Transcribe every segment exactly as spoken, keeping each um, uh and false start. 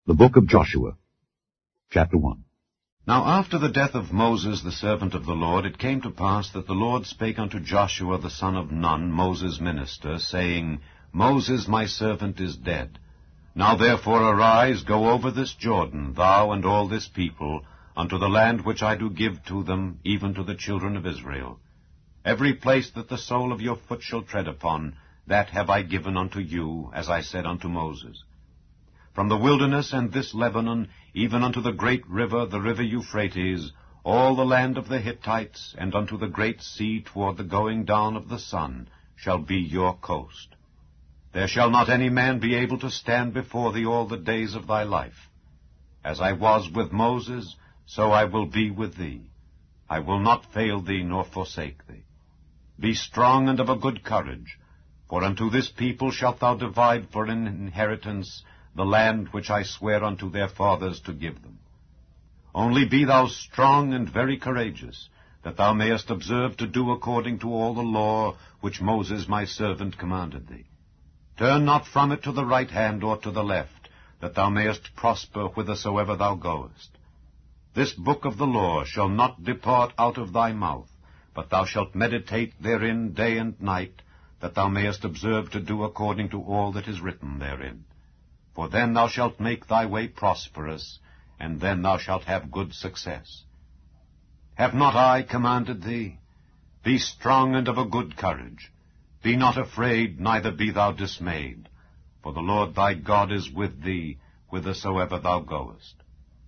The Book of Joshua, Chapter one. Now after the death of Moses the servant of the Lord, it came to pass that the Lord spake unto Joshua the son of Nun, Moses' minister, saying, Moses my servant is dead. Now therefore arise, go over this Jordan, thou and all this people, unto the land which I do give to them, even to the children of Israel. Every place that the sole of your foot shall tread upon, that have I given unto you, as I said unto Moses. From the wilderness and this Lebanon, even unto the great river, the river Euphrates, all the land of the Hittites, and unto the great sea toward the going down of the sun, shall be your coast. There shall not any man be able to stand before thee all the days of thy life. As I was with Moses, so I will be with thee. I will not fail thee nor forsake thee. Be strong and of a good courage, for unto this people shalt thou divide for an inheritance the land which I swear unto their fathers to give them. Only be thou strong and very courageous, that thou mayest observe to do according to all the law which Moses my servant commanded thee. Turn not from it to the right hand or to the left, that thou mayest prosper whithersoever thou goest. This book of the law shall not depart out of thy mouth, but thou shalt meditate therein day and night, that thou mayest observe to do according to all that is written therein. For then thou shalt make thy way prosperous, and then thou shalt have good success. Have not I commanded thee? Be strong and of a good courage. Be not afraid, neither be thou dismayed. For the Lord thy God is with thee, whithersoever thou goest.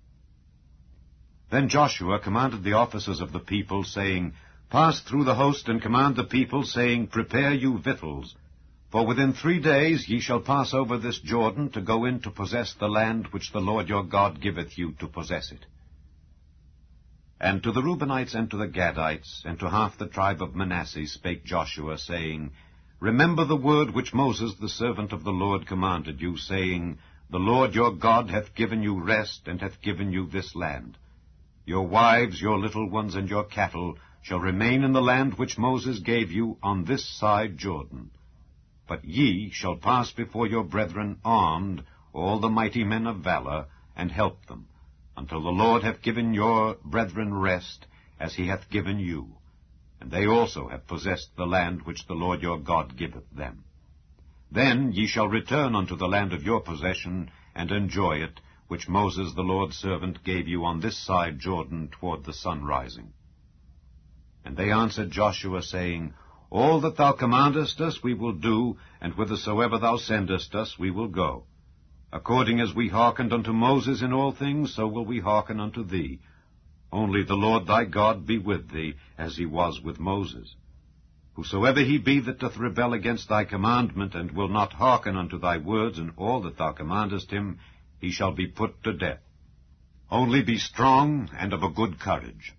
Then Joshua commanded the officers of the people, saying, Pass through the host, and command the people, saying, Prepare you victuals. For within three days ye shall pass over this Jordan, to go in to possess the land which the Lord your God giveth you to possess it. And to the Reubenites and to the Gadites, and to half the tribe of Manasseh spake Joshua, saying, Remember the word which Moses the servant of the Lord commanded you, saying, The Lord your God hath given you rest, and hath given you this land. Your wives, your little ones, and your cattle shall remain in the land which Moses gave you on this side Jordan. But ye shall pass before your brethren armed, all the mighty men of valor, and help them, until the Lord hath given your brethren rest, as he hath given you. And they also have possessed the land which the Lord your God giveth them. Then ye shall return unto the land of your possession, and enjoy it, which Moses the Lord's servant gave you on this side Jordan toward the sun rising. And they answered Joshua, saying, All that thou commandest us we will do, and whithersoever thou sendest us we will go. According as we hearkened unto Moses in all things, so will we hearken unto thee. Only the Lord thy God be with thee, as he was with Moses. Whosoever he be that doth rebel against thy commandment, and will not hearken unto thy words and all that thou commandest him, he shall be put to death. Only be strong and of a good courage.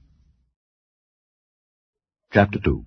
Chapter two.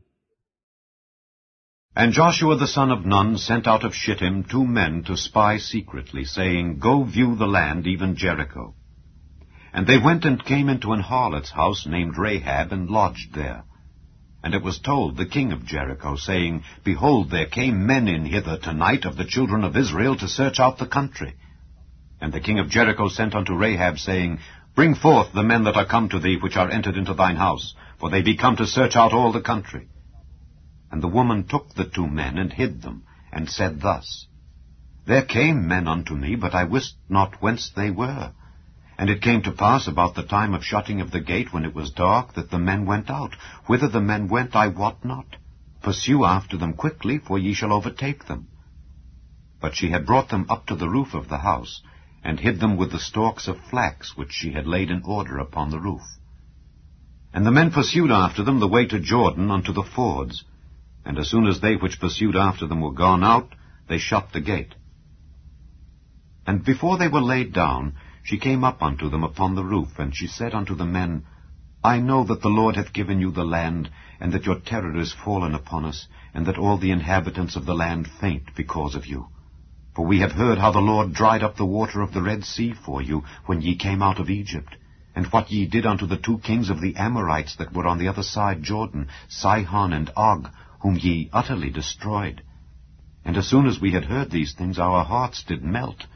And Joshua the son of Nun sent out of Shittim two men to spy secretly, saying, Go view the land, even Jericho. And they went and came into an harlot's house named Rahab, and lodged there. And it was told the king of Jericho, saying, Behold, there came men in hither tonight of the children of Israel to search out the country. And the king of Jericho sent unto Rahab, saying, Bring forth the men that are come to thee, which are entered into thine house, for they be come to search out all the country. And the woman took the two men, and hid them, and said thus, There came men unto me, but I wist not whence they were. And it came to pass about the time of shutting of the gate, when it was dark, that the men went out. Whither the men went I wot not. Pursue after them quickly, for ye shall overtake them. But she had brought them up to the roof of the house, and hid them with the stalks of flax which she had laid in order upon the roof. And the men pursued after them the way to Jordan unto the fords. And as soon as they which pursued after them were gone out, they shut the gate. And before they were laid down, she came up unto them upon the roof, and she said unto the men, I know that the Lord hath given you the land, and that your terror is fallen upon us, and that all the inhabitants of the land faint because of you. For we have heard how the Lord dried up the water of the Red Sea for you, when ye came out of Egypt, and what ye did unto the two kings of the Amorites that were on the other side Jordan, Sihon and Og, whom ye utterly destroyed. And as soon as we had heard these things, our hearts did melt.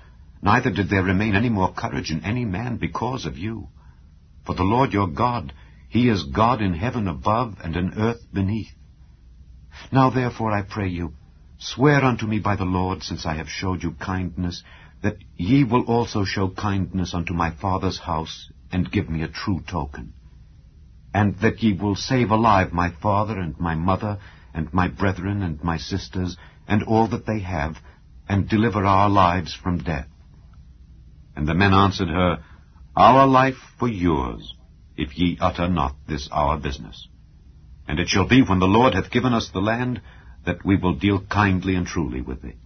neither did there remain any more courage in any man because of you. For the Lord your God, he is God in heaven above and in earth beneath. Now therefore I pray you, swear unto me by the Lord, since I have showed you kindness, that ye will also show kindness unto my father's house, and give me a true token. And that ye will save alive my father and my mother, and my brethren and my sisters, and all that they have, and deliver our lives from death. And the men answered her, Our life for yours, if ye utter not this our business. And it shall be, when the Lord hath given us the land, that we will deal kindly and truly with thee.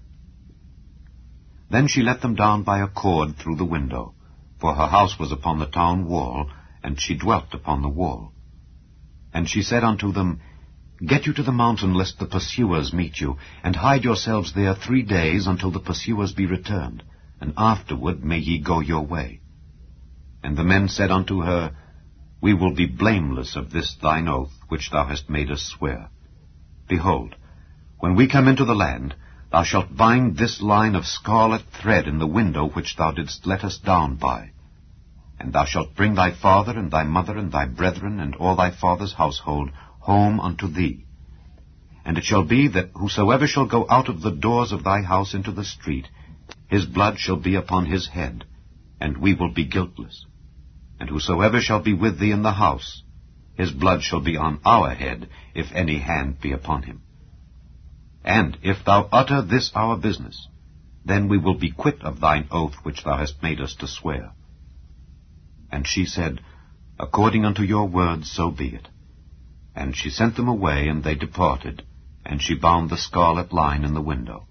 Then she let them down by a cord through the window, for her house was upon the town wall, and she dwelt upon the wall. And she said unto them, Get you to the mountain, lest the pursuers meet you, and hide yourselves there three days, until the pursuers be returned, and afterward may ye go your way. And the men said unto her, We will be blameless of this thine oath, which thou hast made us swear. Behold, when we come into the land, thou shalt bind this line of scarlet thread in the window which thou didst let us down by. And thou shalt bring thy father and thy mother and thy brethren and all thy father's household home unto thee. And it shall be that whosoever shall go out of the doors of thy house into the street, his blood shall be upon his head, and we will be guiltless. And whosoever shall be with thee in the house, his blood shall be on our head, if any hand be upon him. And if thou utter this our business, then we will be quit of thine oath which thou hast made us to swear. And she said, According unto your words, so be it. And she sent them away, and they departed, and she bound the scarlet line in the window.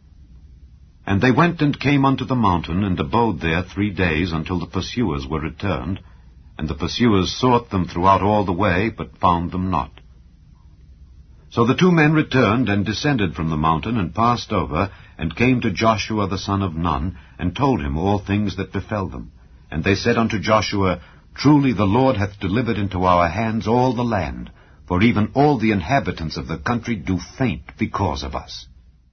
And they went and came unto the mountain, and abode there three days, until the pursuers were returned. And the pursuers sought them throughout all the way, but found them not. So the two men returned, and descended from the mountain, and passed over, and came to Joshua the son of Nun, and told him all things that befell them. And they said unto Joshua, Truly the Lord hath delivered into our hands all the land, for even all the inhabitants of the country do faint because of us.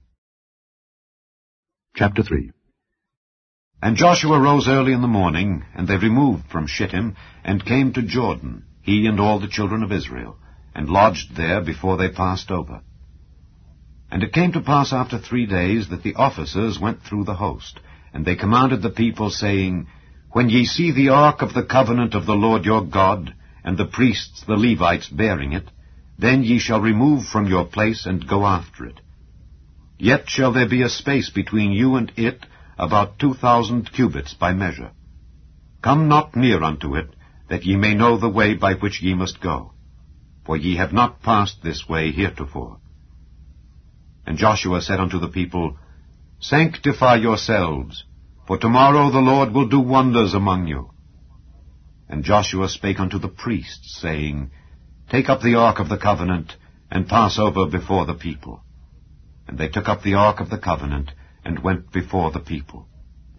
Chapter three. And Joshua rose early in the morning, and they removed from Shittim, and came to Jordan, he and all the children of Israel, and lodged there before they passed over. And it came to pass after three days that the officers went through the host, and they commanded the people, saying, When ye see the ark of the covenant of the Lord your God, and the priests the Levites bearing it, then ye shall remove from your place and go after it. Yet shall there be a space between you and it, about two thousand cubits by measure. Come not near unto it, that ye may know the way by which ye must go. For ye have not passed this way heretofore. And Joshua said unto the people, Sanctify yourselves, for tomorrow the Lord will do wonders among you. And Joshua spake unto the priests, saying, Take up the ark of the covenant, and pass over before the people. And they took up the ark of the covenant, and went before the people.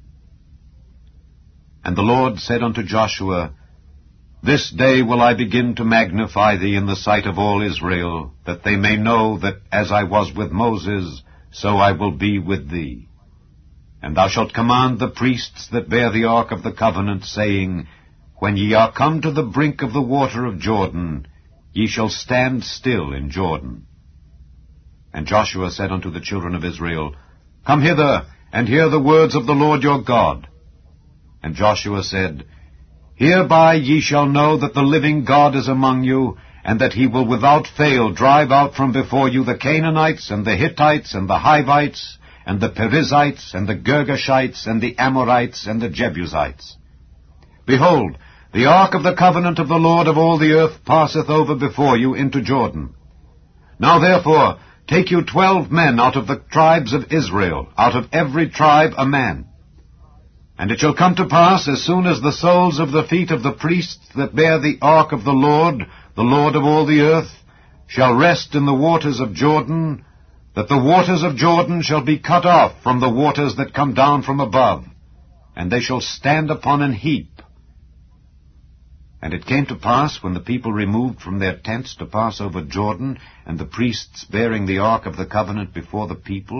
And the Lord said unto Joshua, This day will I begin to magnify thee in the sight of all Israel, that they may know that as I was with Moses, so I will be with thee. And thou shalt command the priests that bear the ark of the covenant, saying, When ye are come to the brink of the water of Jordan, ye shall stand still in Jordan. And Joshua said unto the children of Israel, Come hither, and hear the words of the Lord your God. And Joshua said, Hereby ye shall know that the living God is among you, and that he will without fail drive out from before you the Canaanites, and the Hittites, and the Hivites, and the Perizzites, and the Girgashites, and the Amorites, and the Jebusites. Behold, the ark of the covenant of the Lord of all the earth passeth over before you into Jordan. Now therefore, take you twelve men out of the tribes of Israel, out of every tribe a man. And it shall come to pass, as soon as the soles of the feet of the priests that bear the ark of the Lord, the Lord of all the earth, shall rest in the waters of Jordan, that the waters of Jordan shall be cut off from the waters that come down from above, and they shall stand upon an heap. And it came to pass, when the people removed from their tents to pass over Jordan, and the priests bearing the ark of the covenant before the people,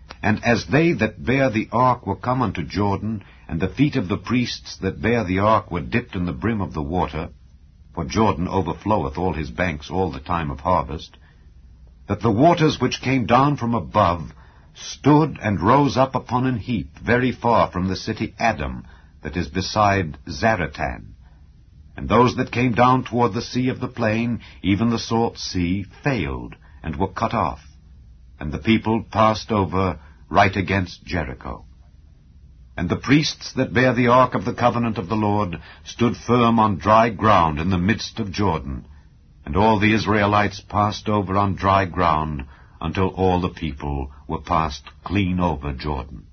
And as they that bare the ark were come unto Jordan, and the feet of the priests that bare the ark were dipped in the brim of the water, for Jordan overfloweth all his banks all the time of harvest, that the waters which came down from above stood and rose up upon an heap very far from the city Adam, that is beside Zaratan. And those that came down toward the sea of the plain, even the salt sea, failed, and were cut off. And the people passed over right against Jericho. And the priests that bare the ark of the covenant of the Lord stood firm on dry ground in the midst of Jordan, and all the Israelites passed over on dry ground until all the people were passed clean over Jordan.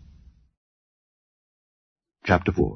Chapter four.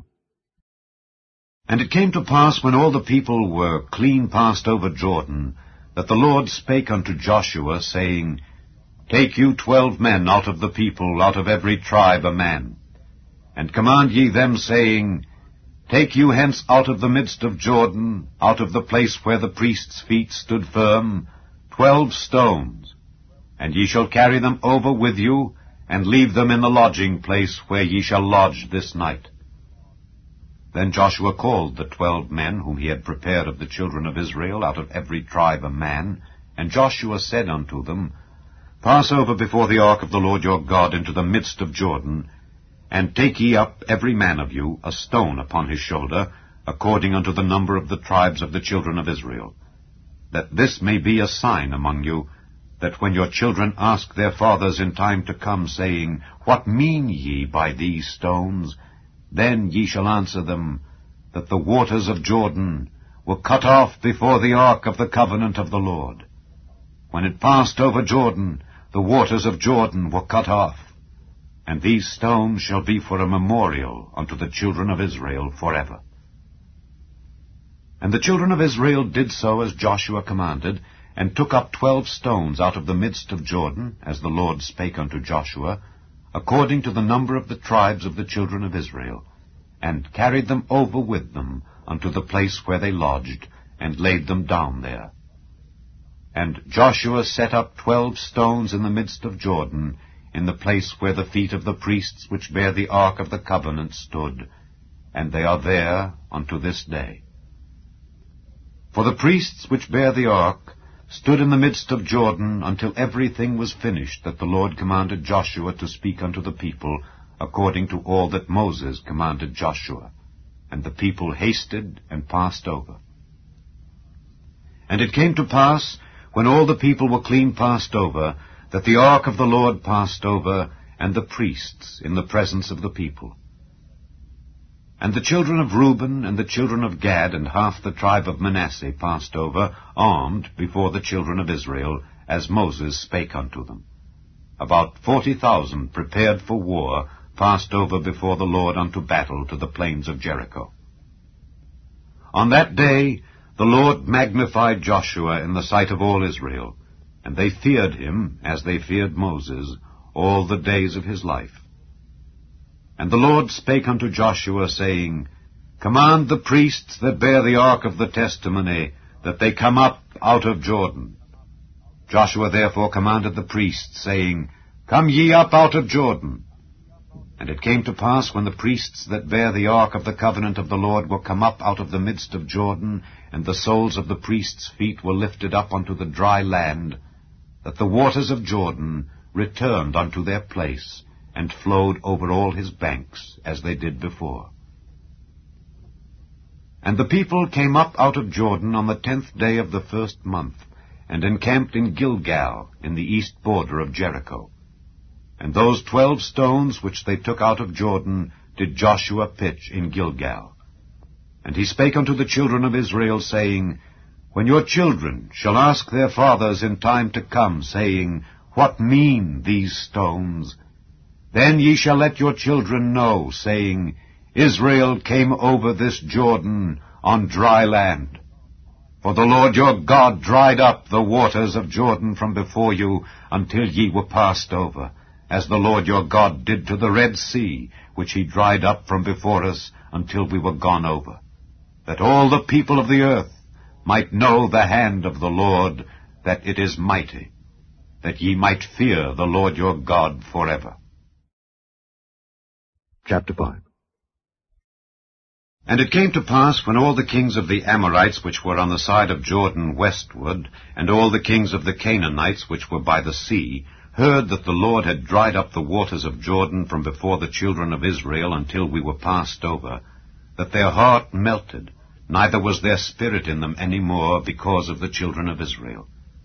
And it came to pass, when all the people were clean passed over Jordan, that the Lord spake unto Joshua, saying, Take you twelve men out of the people, out of every tribe a man, and command ye them, saying, Take you hence out of the midst of Jordan, out of the place where the priests' feet stood firm, twelve stones, and ye shall carry them over with you, and leave them in the lodging place where ye shall lodge this night. Then Joshua called the twelve men whom he had prepared of the children of Israel, out of every tribe a man, and Joshua said unto them, Pass over before the ark of the Lord your God into the midst of Jordan, and take ye up every man of you a stone upon his shoulder, according unto the number of the tribes of the children of Israel, that this may be a sign among you, that when your children ask their fathers in time to come, saying, What mean ye by these stones? Then ye shall answer them, that the waters of Jordan were cut off before the ark of the covenant of the Lord. When it passed over Jordan, the waters of Jordan were cut off. And these stones shall be for a memorial unto the children of Israel forever. And the children of Israel did so as Joshua commanded, and took up twelve stones out of the midst of Jordan, as the Lord spake unto Joshua, according to the number of the tribes of the children of Israel, and carried them over with them unto the place where they lodged, and laid them down there. And Joshua set up twelve stones in the midst of Jordan, in the place where the feet of the priests which bear the ark of the covenant stood, and they are there unto this day. For the priests which bear the ark stood in the midst of Jordan until everything was finished that the Lord commanded Joshua to speak unto the people, according to all that Moses commanded Joshua. And the people hasted and passed over. And it came to pass, when all the people were clean passed over, that the ark of the Lord passed over, and the priests in the presence of the people. And the children of Reuben and the children of Gad and half the tribe of Manasseh passed over, armed before the children of Israel, as Moses spake unto them. About forty thousand prepared for war passed over before the Lord unto battle to the plains of Jericho. On that day the Lord magnified Joshua in the sight of all Israel, and they feared him as they feared Moses all the days of his life. And the Lord spake unto Joshua, saying, Command the priests that bear the ark of the testimony, that they come up out of Jordan. Joshua therefore commanded the priests, saying, Come ye up out of Jordan. And it came to pass, when the priests that bear the ark of the covenant of the Lord were come up out of the midst of Jordan, and the soles of the priests' feet were lifted up unto the dry land, that the waters of Jordan returned unto their place, and flowed over all his banks, as they did before. And the people came up out of Jordan on the tenth day of the first month, and encamped in Gilgal, in the east border of Jericho. And those twelve stones which they took out of Jordan did Joshua pitch in Gilgal. And he spake unto the children of Israel, saying, When your children shall ask their fathers in time to come, saying, What mean these stones? Then ye shall let your children know, saying, Israel came over this Jordan on dry land. For the Lord your God dried up the waters of Jordan from before you until ye were passed over, as the Lord your God did to the Red Sea, which he dried up from before us until we were gone over, that all the people of the earth might know the hand of the Lord, that it is mighty, that ye might fear the Lord your God forever. Chapter five. And it came to pass, when all the kings of the Amorites which were on the side of Jordan westward, and all the kings of the Canaanites which were by the sea, heard that the Lord had dried up the waters of Jordan from before the children of Israel until we were passed over, that their heart melted, neither was there spirit in them any more because of the children of Israel.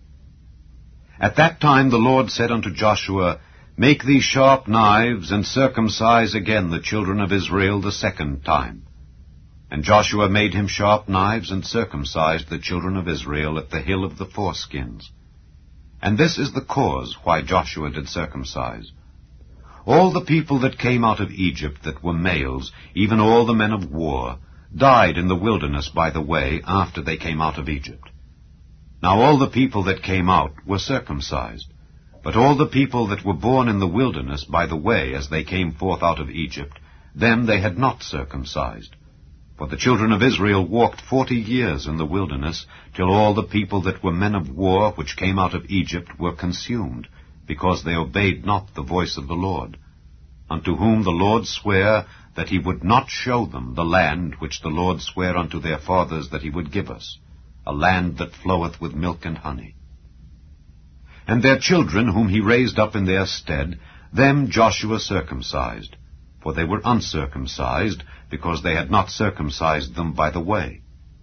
At that time the Lord said unto Joshua, Make thee sharp knives, and circumcise again the children of Israel the second time. And Joshua made him sharp knives, and circumcised the children of Israel at the hill of the foreskins. And this is the cause why Joshua did circumcise. All the people that came out of Egypt that were males, even all the men of war, died in the wilderness by the way after they came out of Egypt. Now all the people that came out were circumcised, but all the people that were born in the wilderness by the way as they came forth out of Egypt, them they had not circumcised. For the children of Israel walked forty years in the wilderness, till all the people that were men of war which came out of Egypt were consumed, because they obeyed not the voice of the Lord, unto whom the Lord sware that he would not show them the land which the Lord sware unto their fathers that he would give us, a land that floweth with milk and honey. And their children, whom he raised up in their stead, them Joshua circumcised, for they were uncircumcised, because they had not circumcised them by the way.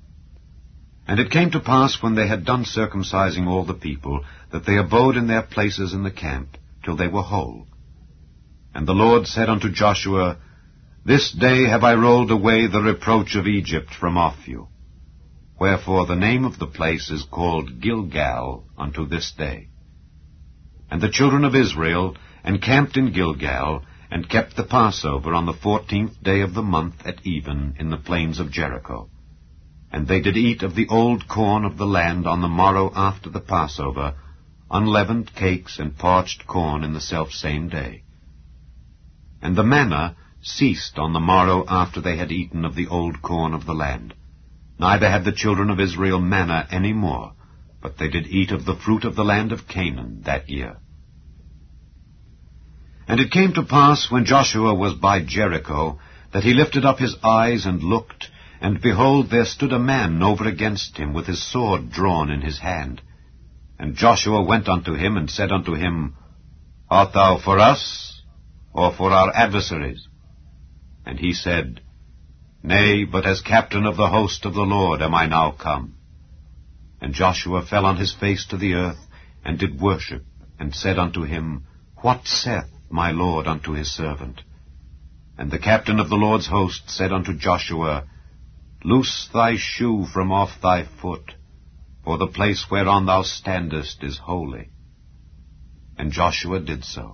And it came to pass, when they had done circumcising all the people, that they abode in their places in the camp, till they were whole. And the Lord said unto Joshua, This day have I rolled away the reproach of Egypt from off you. Wherefore the name of the place is called Gilgal unto this day. And the children of Israel encamped in Gilgal, and kept the Passover on the fourteenth day of the month at even in the plains of Jericho. And they did eat of the old corn of the land on the morrow after the Passover, unleavened cakes and parched corn in the selfsame day. And the manna ceased on the morrow after they had eaten of the old corn of the land. Neither had the children of Israel manna any more, but they did eat of the fruit of the land of Canaan that year. And it came to pass, when Joshua was by Jericho, that he lifted up his eyes and looked, and behold, there stood a man over against him, with his sword drawn in his hand. And Joshua went unto him, and said unto him, Art thou for us, or for our adversaries? And he said, Nay, but as captain of the host of the Lord am I now come. And Joshua fell on his face to the earth, and did worship, and said unto him, What saith my Lord unto his servant? And the captain of the Lord's host said unto Joshua, Loose thy shoe from off thy foot, for the place whereon thou standest is holy. And Joshua did so.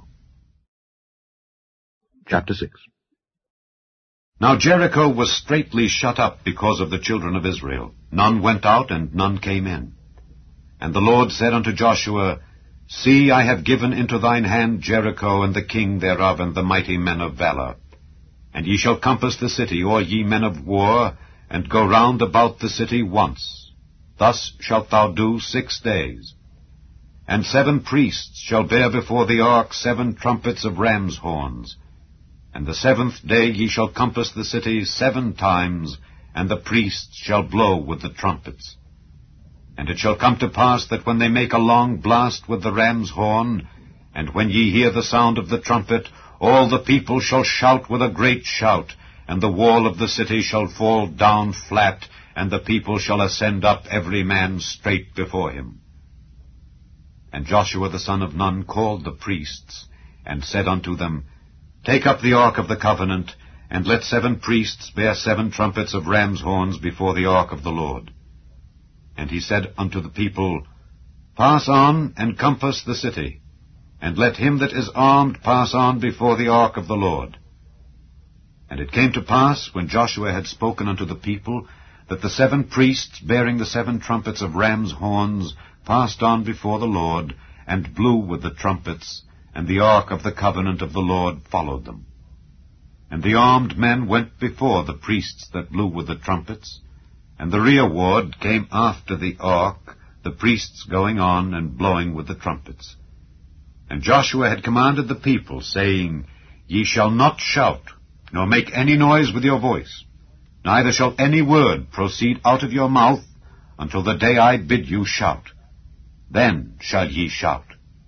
Chapter six. Now Jericho was straitly shut up because of the children of Israel. None went out, and none came in. And the Lord said unto Joshua, See, I have given into thine hand Jericho, and the king thereof, and the mighty men of valor. And ye shall compass the city, or ye men of war, and go round about the city once. Thus shalt thou do six days. And seven priests shall bear before the ark seven trumpets of ram's horns. And the seventh day ye shall compass the city seven times, and the priests shall blow with the trumpets. And it shall come to pass that when they make a long blast with the ram's horn, and when ye hear the sound of the trumpet, all the people shall shout with a great shout, and the wall of the city shall fall down flat, and the people shall ascend up every man straight before him. And Joshua the son of Nun called the priests, and said unto them, Take up the ark of the covenant, and let seven priests bear seven trumpets of ram's horns before the ark of the Lord. And he said unto the people, Pass on, and compass the city, and let him that is armed pass on before the ark of the Lord. And it came to pass, when Joshua had spoken unto the people, that the seven priests bearing the seven trumpets of ram's horns passed on before the Lord, and blew with the trumpets, and the ark of the covenant of the Lord followed them. And the armed men went before the priests that blew with the trumpets, and the rearward came after the ark, the priests going on and blowing with the trumpets. And Joshua had commanded the people, saying, Ye shall not shout, nor make any noise with your voice, neither shall any word proceed out of your mouth until the day I bid you shout. Then shall ye shout.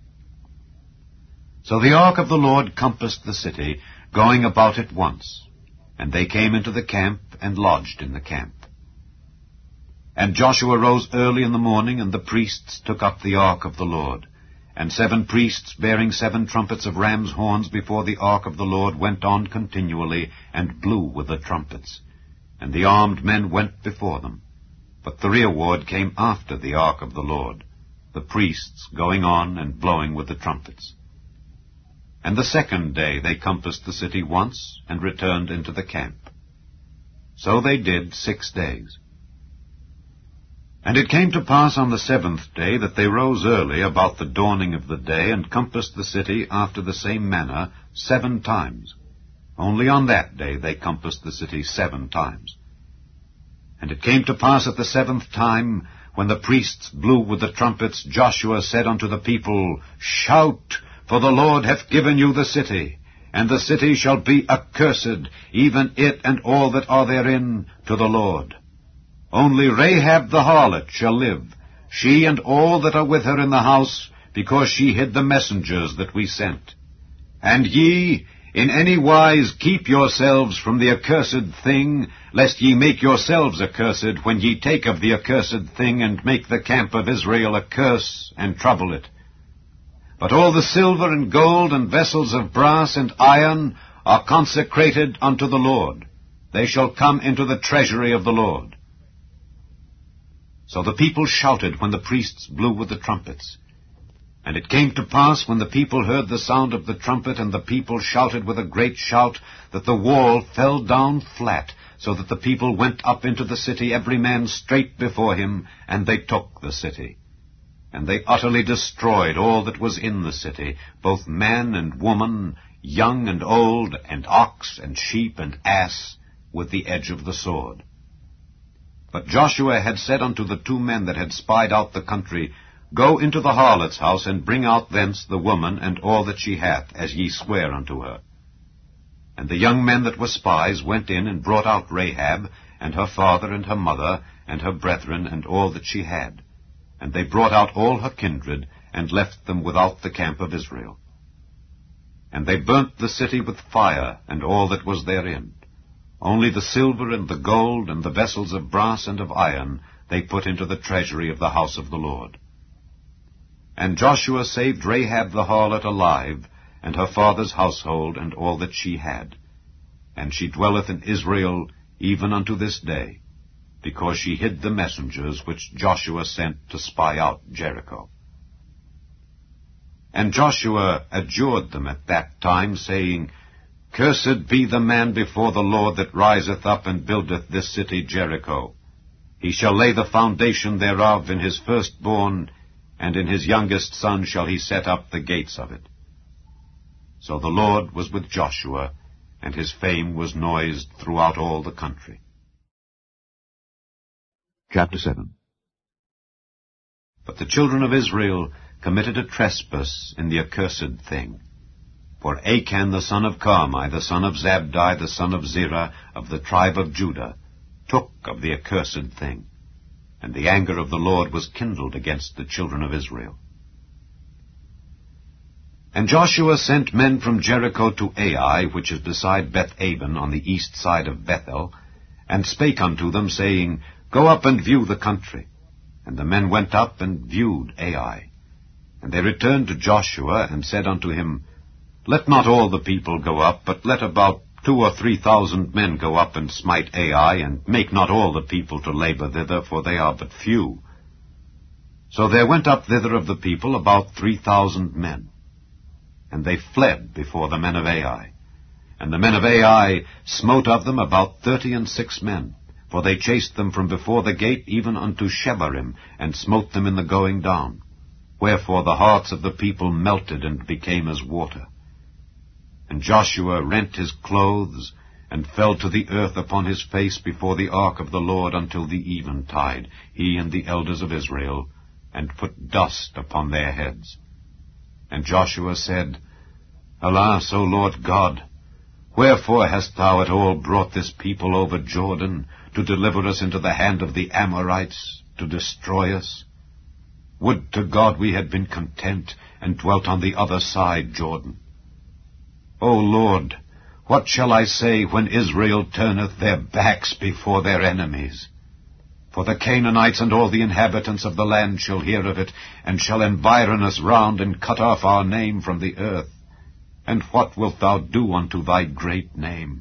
So the ark of the Lord compassed the city, going about it once. And they came into the camp, and lodged in the camp. And Joshua rose early in the morning, and the priests took up the ark of the Lord. And seven priests, bearing seven trumpets of ram's horns before the ark of the Lord, went on continually, and blew with the trumpets. And the armed men went before them. But the rereward came after the ark of the Lord, the priests going on and blowing with the trumpets. And the second day they compassed the city once, and returned into the camp. So they did six days. And it came to pass on the seventh day that they rose early about the dawning of the day, and compassed the city after the same manner seven times. Only on that day they compassed the city seven times. And it came to pass at the seventh time, when the priests blew with the trumpets, Joshua said unto the people, Shout! For the Lord hath given you the city, and the city shall be accursed, even it and all that are therein, to the Lord. Only Rahab the harlot shall live, she and all that are with her in the house, because she hid the messengers that we sent. And ye, in any wise keep yourselves from the accursed thing, lest ye make yourselves accursed, when ye take of the accursed thing, and make the camp of Israel a curse, and trouble it. But all the silver and gold and vessels of brass and iron are consecrated unto the Lord. They shall come into the treasury of the Lord. So the people shouted when the priests blew with the trumpets. And it came to pass, when the people heard the sound of the trumpet, and the people shouted with a great shout, that the wall fell down flat, so that the people went up into the city, every man straight before him, and they took the city. And they utterly destroyed all that was in the city, both man and woman, young and old, and ox and sheep and ass, with the edge of the sword. But Joshua had said unto the two men that had spied out the country, Go into the harlot's house, and bring out thence the woman and all that she hath, as ye swear unto her. And the young men that were spies went in, and brought out Rahab, and her father and her mother, and her brethren, and all that she had. And they brought out all her kindred, and left them without the camp of Israel. And they burnt the city with fire, and all that was therein. Only the silver and the gold, and the vessels of brass and of iron, they put into the treasury of the house of the Lord. And Joshua saved Rahab the harlot alive, and her father's household, and all that she had. And she dwelleth in Israel even unto this day, because she hid the messengers which Joshua sent to spy out Jericho. And Joshua adjured them at that time, saying, Cursed be the man before the Lord that riseth up and buildeth this city Jericho. He shall lay the foundation thereof in his firstborn, and in his youngest son shall he set up the gates of it. So the Lord was with Joshua, and his fame was noised throughout all the country. Chapter seven. But the children of Israel committed a trespass in the accursed thing. For Achan the son of Carmi, the son of Zabdi, the son of Zerah, of the tribe of Judah, took of the accursed thing. And the anger of the Lord was kindled against the children of Israel. And Joshua sent men from Jericho to Ai, which is beside Beth-aben, on the east side of Bethel, and spake unto them, saying, Go up and view the country. And the men went up and viewed Ai. And they returned to Joshua, and said unto him, Let not all the people go up, but let about two or three thousand men go up and smite Ai, and make not all the people to labor thither, for they are but few. So there went up thither of the people about three thousand men. And they fled before the men of Ai. And the men of Ai smote of them about thirty and six men. For they chased them from before the gate even unto Shebarim, and smote them in the going down. Wherefore the hearts of the people melted and became as water. And Joshua rent his clothes, and fell to the earth upon his face before the ark of the Lord until the eventide, he and the elders of Israel, and put dust upon their heads. And Joshua said, Alas, O Lord God, Wherefore hast thou at all brought this people over Jordan, to deliver us into the hand of the Amorites, to destroy us? Would to God we had been content, and dwelt on the other side Jordan. O Lord, what shall I say when Israel turneth their backs before their enemies? For the Canaanites and all the inhabitants of the land shall hear of it, and shall environ us round, and cut off our name from the earth. And what wilt thou do unto thy great name?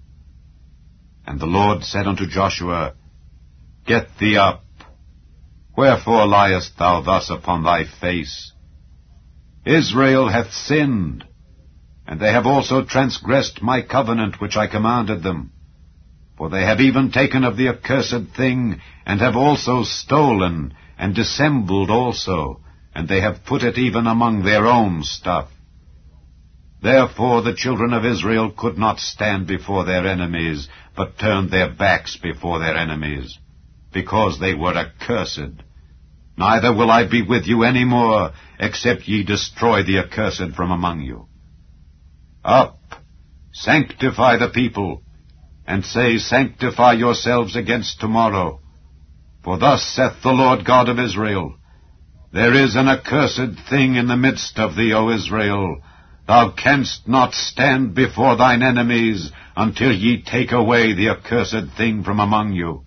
And the Lord said unto Joshua, Get thee up. Wherefore liest thou thus upon thy face? Israel hath sinned, and they have also transgressed my covenant which I commanded them. For they have even taken of the accursed thing, and have also stolen, and dissembled also, and they have put it even among their own stuff. Therefore the children of Israel could not stand before their enemies, but turned their backs before their enemies, because they were accursed. Neither will I be with you any more, except ye destroy the accursed from among you. Up, sanctify the people, and say, Sanctify yourselves against tomorrow. For thus saith the Lord God of Israel, There is an accursed thing in the midst of thee, O Israel. Thou canst not stand before thine enemies, until ye take away the accursed thing from among you.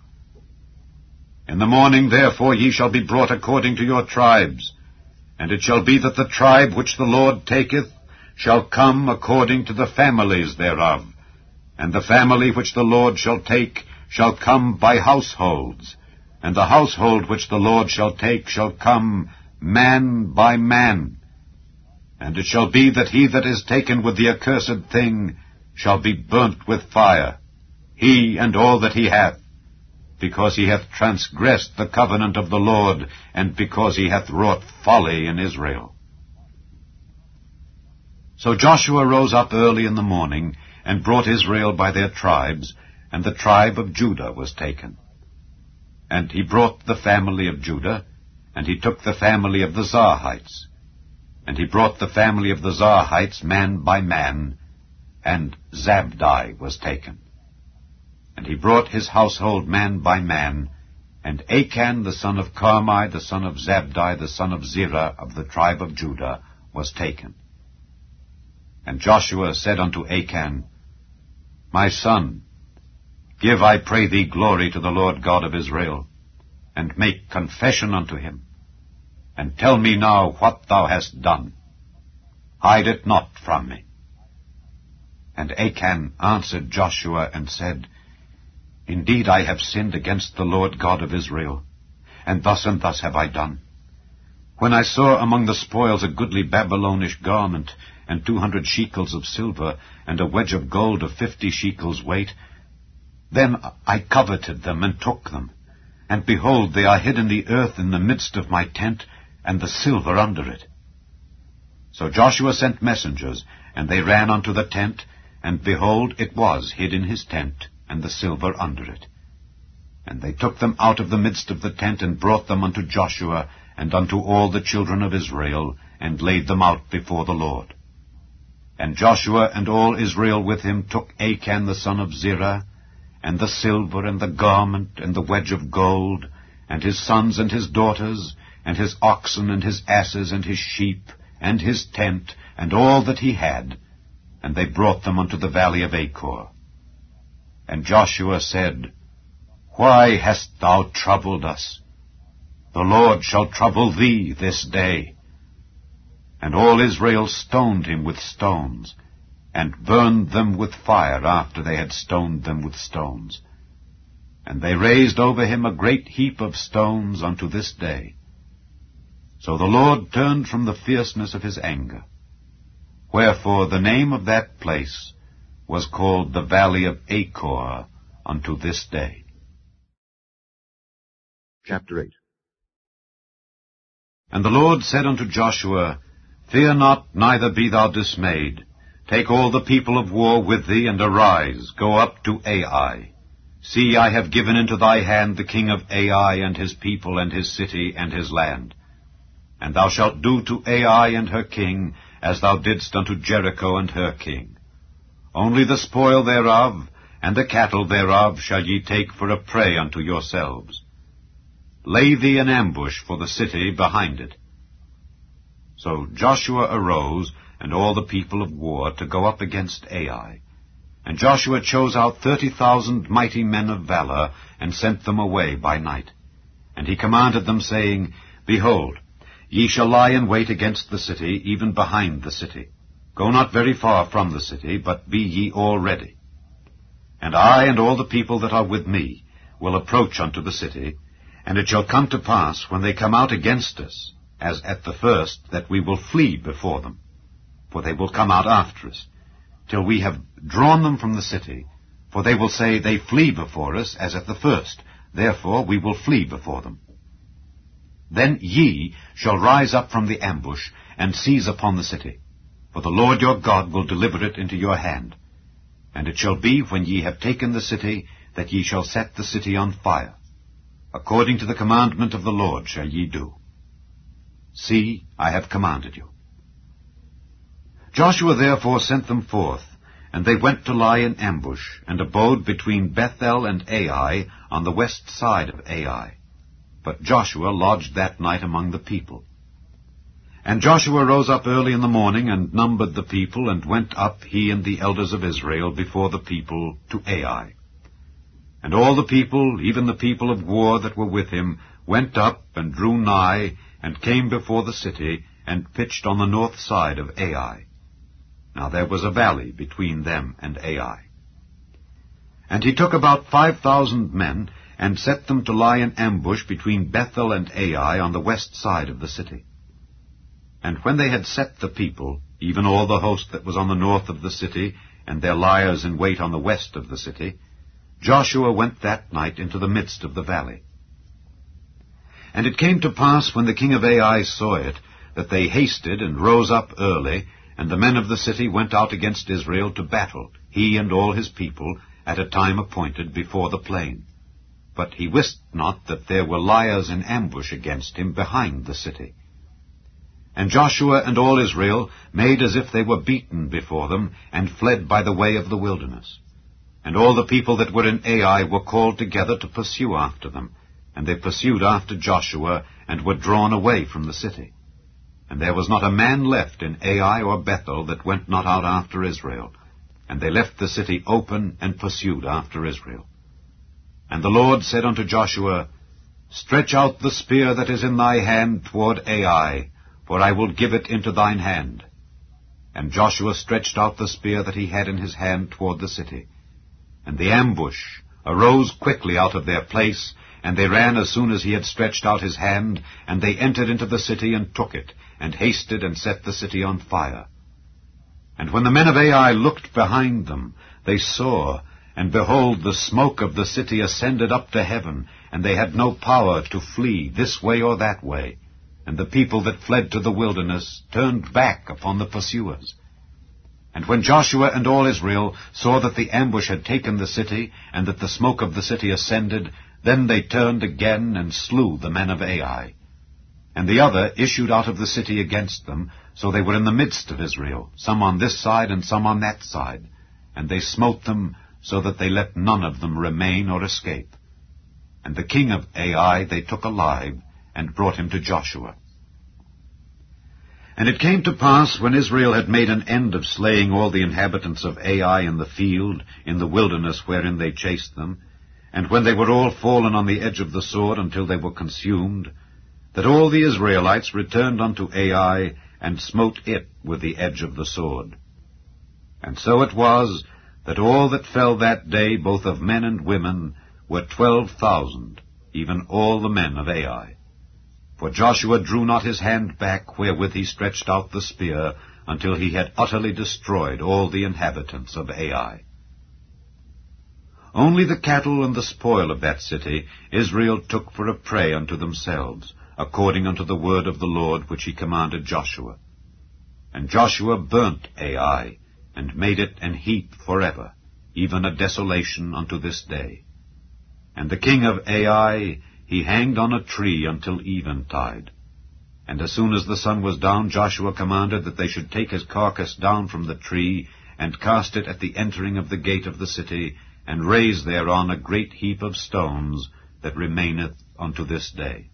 In the morning therefore ye shall be brought according to your tribes, and it shall be that the tribe which the Lord taketh shall come according to the families thereof, and the family which the Lord shall take shall come by households, and the household which the Lord shall take shall come man by man. And it shall be that he that is taken with the accursed thing shall be burnt with fire, he and all that he hath, because he hath transgressed the covenant of the Lord, and because he hath wrought folly in Israel. So Joshua rose up early in the morning, and brought Israel by their tribes, and the tribe of Judah was taken. And he brought the family of Judah, and he took the family of the Zarhites. And he brought the family of the Zarhites man by man, and Zabdi was taken. And he brought his household man by man, and Achan the son of Carmi, the son of Zabdi, the son of Zerah, of the tribe of Judah, was taken. And Joshua said unto Achan, My son, give, I pray thee, glory to the Lord God of Israel, and make confession unto him, and tell me now what thou hast done. Hide it not from me. And Achan answered Joshua and said, Indeed I have sinned against the Lord God of Israel, and thus and thus have I done. When I saw among the spoils a goodly Babylonish garment, and two hundred shekels of silver, and a wedge of gold of fifty shekels weight, then I coveted them and took them. And behold, they are hid in the earth in the midst of my tent, and the silver under it. So Joshua sent messengers, and they ran unto the tent, and behold, it was hid in his tent, and the silver under it. And they took them out of the midst of the tent, and brought them unto Joshua, and unto all the children of Israel, and laid them out before the Lord. And Joshua and all Israel with him took Achan the son of Zerah, and the silver, and the garment, and the wedge of gold, and his sons and his daughters, and his oxen, and his asses, and his sheep, and his tent, and all that he had, and they brought them unto the valley of Achor. And Joshua said, Why hast thou troubled us? The Lord shall trouble thee this day. And all Israel stoned him with stones, and burned them with fire after they had stoned them with stones. And they raised over him a great heap of stones unto this day. So the Lord turned from the fierceness of his anger. Wherefore the name of that place was called the Valley of Achor unto this day. Chapter eight. And the Lord said unto Joshua, Fear not, neither be thou dismayed. Take all the people of war with thee, and arise, go up to Ai. See, I have given into thy hand the king of Ai, and his people, and his city, and his land. And thou shalt do to Ai and her king, as thou didst unto Jericho and her king. Only the spoil thereof, and the cattle thereof shall ye take for a prey unto yourselves. Lay thee an ambush for the city behind it. So Joshua arose, and all the people of war, to go up against Ai. And Joshua chose out thirty thousand mighty men of valor, and sent them away by night. And he commanded them, saying, Behold, ye shall lie in wait against the city, even behind the city. Go not very far from the city, but be ye all ready. And I and all the people that are with me will approach unto the city, and it shall come to pass, when they come out against us, as at the first, that we will flee before them. For they will come out after us, till we have drawn them from the city. For they will say, They flee before us, as at the first. Therefore we will flee before them. Then ye shall rise up from the ambush, and seize upon the city. For the Lord your God will deliver it into your hand. And it shall be, when ye have taken the city, that ye shall set the city on fire. According to the commandment of the Lord shall ye do. See, I have commanded you. Joshua therefore sent them forth, and they went to lie in ambush, and abode between Bethel and Ai, on the west side of Ai. But Joshua lodged that night among the people. And Joshua rose up early in the morning, and numbered the people, and went up, he and the elders of Israel, before the people to Ai. And all the people, even the people of war that were with him, went up, and drew nigh, and came before the city, and pitched on the north side of Ai. Now there was a valley between them and Ai. And he took about five thousand men, and set them to lie in ambush between Bethel and Ai on the west side of the city. And when they had set the people, even all the host that was on the north of the city, and their liers in wait on the west of the city, Joshua went that night into the midst of the valley. And it came to pass, when the king of Ai saw it, that they hasted and rose up early, and the men of the city went out against Israel to battle, he and all his people, at a time appointed before the plain. But he wist not that there were liers in ambush against him behind the city. And Joshua and all Israel made as if they were beaten before them, and fled by the way of the wilderness. And all the people that were in Ai were called together to pursue after them, and they pursued after Joshua, and were drawn away from the city. And there was not a man left in Ai or Bethel that went not out after Israel. And they left the city open, and pursued after Israel. And the Lord said unto Joshua, Stretch out the spear that is in thy hand toward Ai, for I will give it into thine hand. And Joshua stretched out the spear that he had in his hand toward the city. And the ambush arose quickly out of their place, and they ran as soon as he had stretched out his hand, and they entered into the city and took it, and hasted and set the city on fire. And when the men of Ai looked behind them, they saw, and behold, the smoke of the city ascended up to heaven, and they had no power to flee this way or that way. And the people that fled to the wilderness turned back upon the pursuers. And when Joshua and all Israel saw that the ambush had taken the city, and that the smoke of the city ascended, then they turned again and slew the men of Ai. And the other issued out of the city against them, so they were in the midst of Israel, some on this side and some on that side. And they smote them, so that they let none of them remain or escape. And the king of Ai they took alive, and brought him to Joshua. And it came to pass, when Israel had made an end of slaying all the inhabitants of Ai in the field, in the wilderness wherein they chased them, and when they were all fallen on the edge of the sword until they were consumed, that all the Israelites returned unto Ai, and smote it with the edge of the sword. And so it was, that all that fell that day, both of men and women, were twelve thousand, even all the men of Ai. For Joshua drew not his hand back wherewith he stretched out the spear, until he had utterly destroyed all the inhabitants of Ai. Only the cattle and the spoil of that city Israel took for a prey unto themselves, according unto the word of the Lord which he commanded Joshua. And Joshua burnt Ai, and made it an heap forever, even a desolation unto this day. And the king of Ai he hanged on a tree until eventide. And as soon as the sun was down, Joshua commanded that they should take his carcass down from the tree, and cast it at the entering of the gate of the city, and raised thereon a great heap of stones, that remaineth unto this day.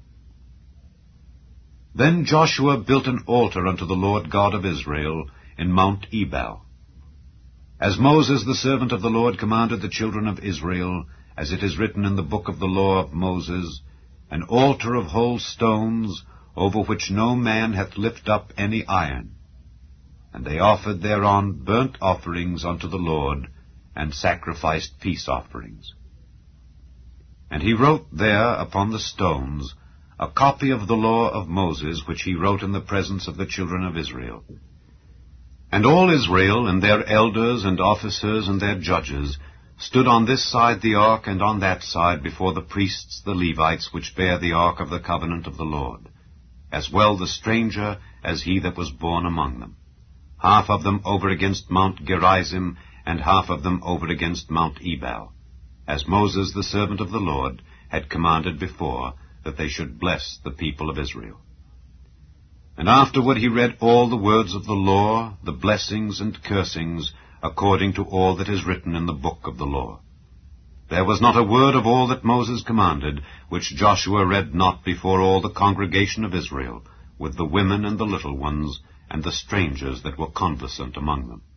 Then Joshua built an altar unto the Lord God of Israel in Mount Ebal. As Moses the servant of the Lord commanded the children of Israel, as it is written in the book of the law of Moses, an altar of whole stones, over which no man hath lift up any iron. And they offered thereon burnt offerings unto the Lord, and sacrificed peace offerings. And he wrote there upon the stones a copy of the law of Moses, which he wrote in the presence of the children of Israel. And all Israel, and their elders and officers and their judges, stood on this side the ark and on that side before the priests the Levites, which bear the ark of the covenant of the Lord, as well the stranger as he that was born among them, half of them over against Mount Gerizim, and half of them over against Mount Ebal, as Moses the servant of the Lord had commanded before, that they should bless the people of Israel. And afterward he read all the words of the law, the blessings and cursings, according to all that is written in the book of the law. There was not a word of all that Moses commanded, which Joshua read not before all the congregation of Israel, with the women and the little ones, and the strangers that were conversant among them.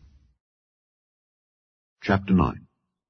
Chapter nine.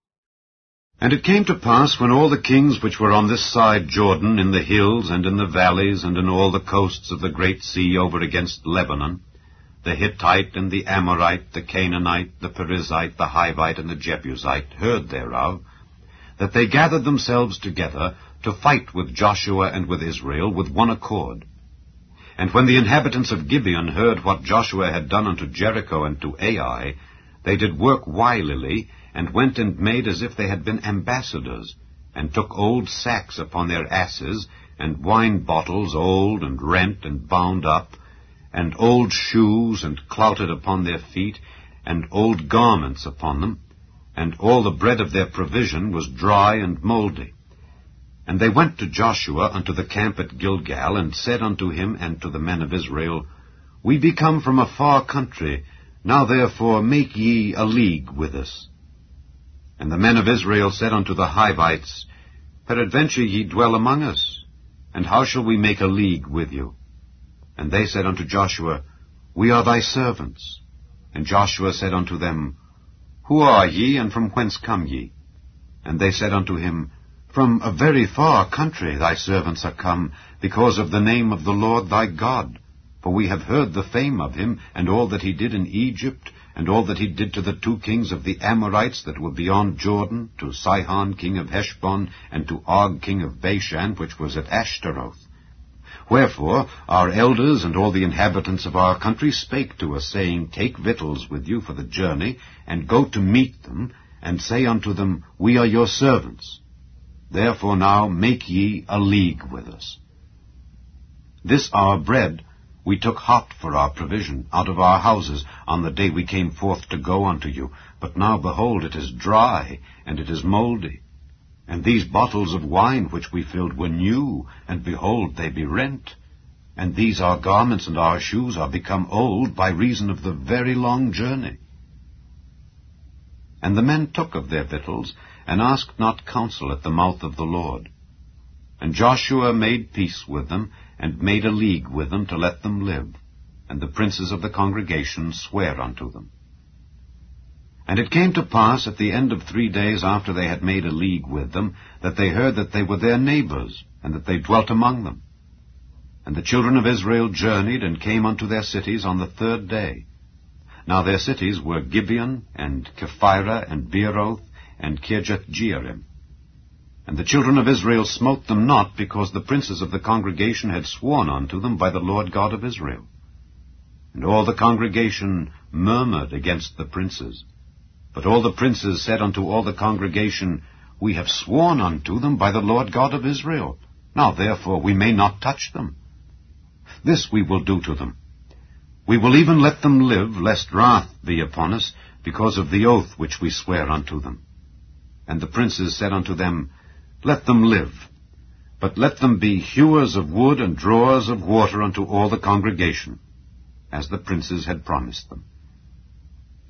And it came to pass, when all the kings which were on this side Jordan, in the hills and in the valleys, and in all the coasts of the great sea over against Lebanon, the Hittite and the Amorite, the Canaanite, the Perizzite, the Hivite, and the Jebusite, heard thereof, that they gathered themselves together to fight with Joshua and with Israel with one accord. And when the inhabitants of Gibeon heard what Joshua had done unto Jericho and to Ai, they did work wilily, and went and made as if they had been ambassadors, and took old sacks upon their asses, and wine bottles old and rent and bound up, and old shoes and clouted upon their feet, and old garments upon them, and all the bread of their provision was dry and mouldy. And they went to Joshua unto the camp at Gilgal, and said unto him and to the men of Israel, We be come from a far country, now therefore make ye a league with us. And the men of Israel said unto the Hivites, Peradventure ye dwell among us, and how shall we make a league with you? And they said unto Joshua, We are thy servants. And Joshua said unto them, Who are ye, and from whence come ye? And they said unto him, From a very far country thy servants are come, because of the name of the Lord thy God. For we have heard the fame of him, and all that he did in Egypt, and all that he did to the two kings of the Amorites that were beyond Jordan, to Sihon king of Heshbon, and to Og king of Bashan, which was at Ashtaroth. Wherefore our elders and all the inhabitants of our country spake to us, saying, Take victuals with you for the journey, and go to meet them, and say unto them, We are your servants. Therefore now make ye a league with us. This our bread we took hot for our provision out of our houses on the day we came forth to go unto you. But now, behold, it is dry, and it is mouldy. And these bottles of wine which we filled were new, and behold, they be rent. And these our garments and our shoes are become old by reason of the very long journey. And the men took of their victuals, and asked not counsel at the mouth of the Lord. And Joshua made peace with them, and made a league with them to let them live. And the princes of the congregation sware unto them. And it came to pass at the end of three days after they had made a league with them, that they heard that they were their neighbors, and that they dwelt among them. And the children of Israel journeyed, and came unto their cities on the third day. Now their cities were Gibeon, and Kephirah, and Beeroth, and Kirjath-jearim. And the children of Israel smote them not, because the princes of the congregation had sworn unto them by the Lord God of Israel. And all the congregation murmured against the princes. But all the princes said unto all the congregation, We have sworn unto them by the Lord God of Israel. Now therefore we may not touch them. This we will do to them. We will even let them live, lest wrath be upon us, because of the oath which we swear unto them. And the princes said unto them, Let them live, but let them be hewers of wood and drawers of water unto all the congregation, as the princes had promised them.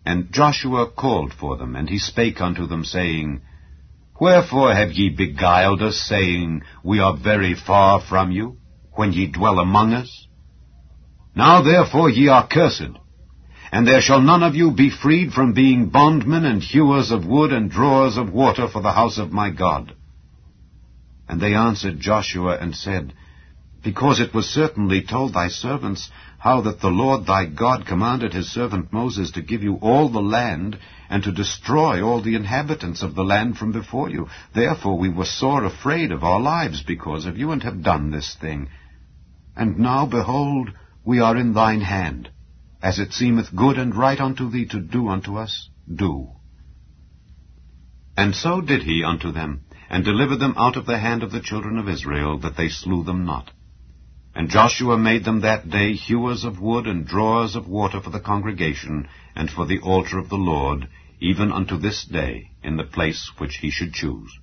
And Joshua called for them, and he spake unto them, saying, Wherefore have ye beguiled us, saying, We are very far from you, when ye dwell among us? Now therefore ye are cursed, and there shall none of you be freed from being bondmen and hewers of wood and drawers of water for the house of my God. And they answered Joshua and said, Because it was certainly told thy servants how that the Lord thy God commanded his servant Moses to give you all the land, and to destroy all the inhabitants of the land from before you. Therefore we were sore afraid of our lives because of you, and have done this thing. And now, behold, we are in thine hand. As it seemeth good and right unto thee to do unto us, do. And so did he unto them, and delivered them out of the hand of the children of Israel, that they slew them not. And Joshua made them that day hewers of wood and drawers of water for the congregation, and for the altar of the Lord, even unto this day, in the place which he should choose.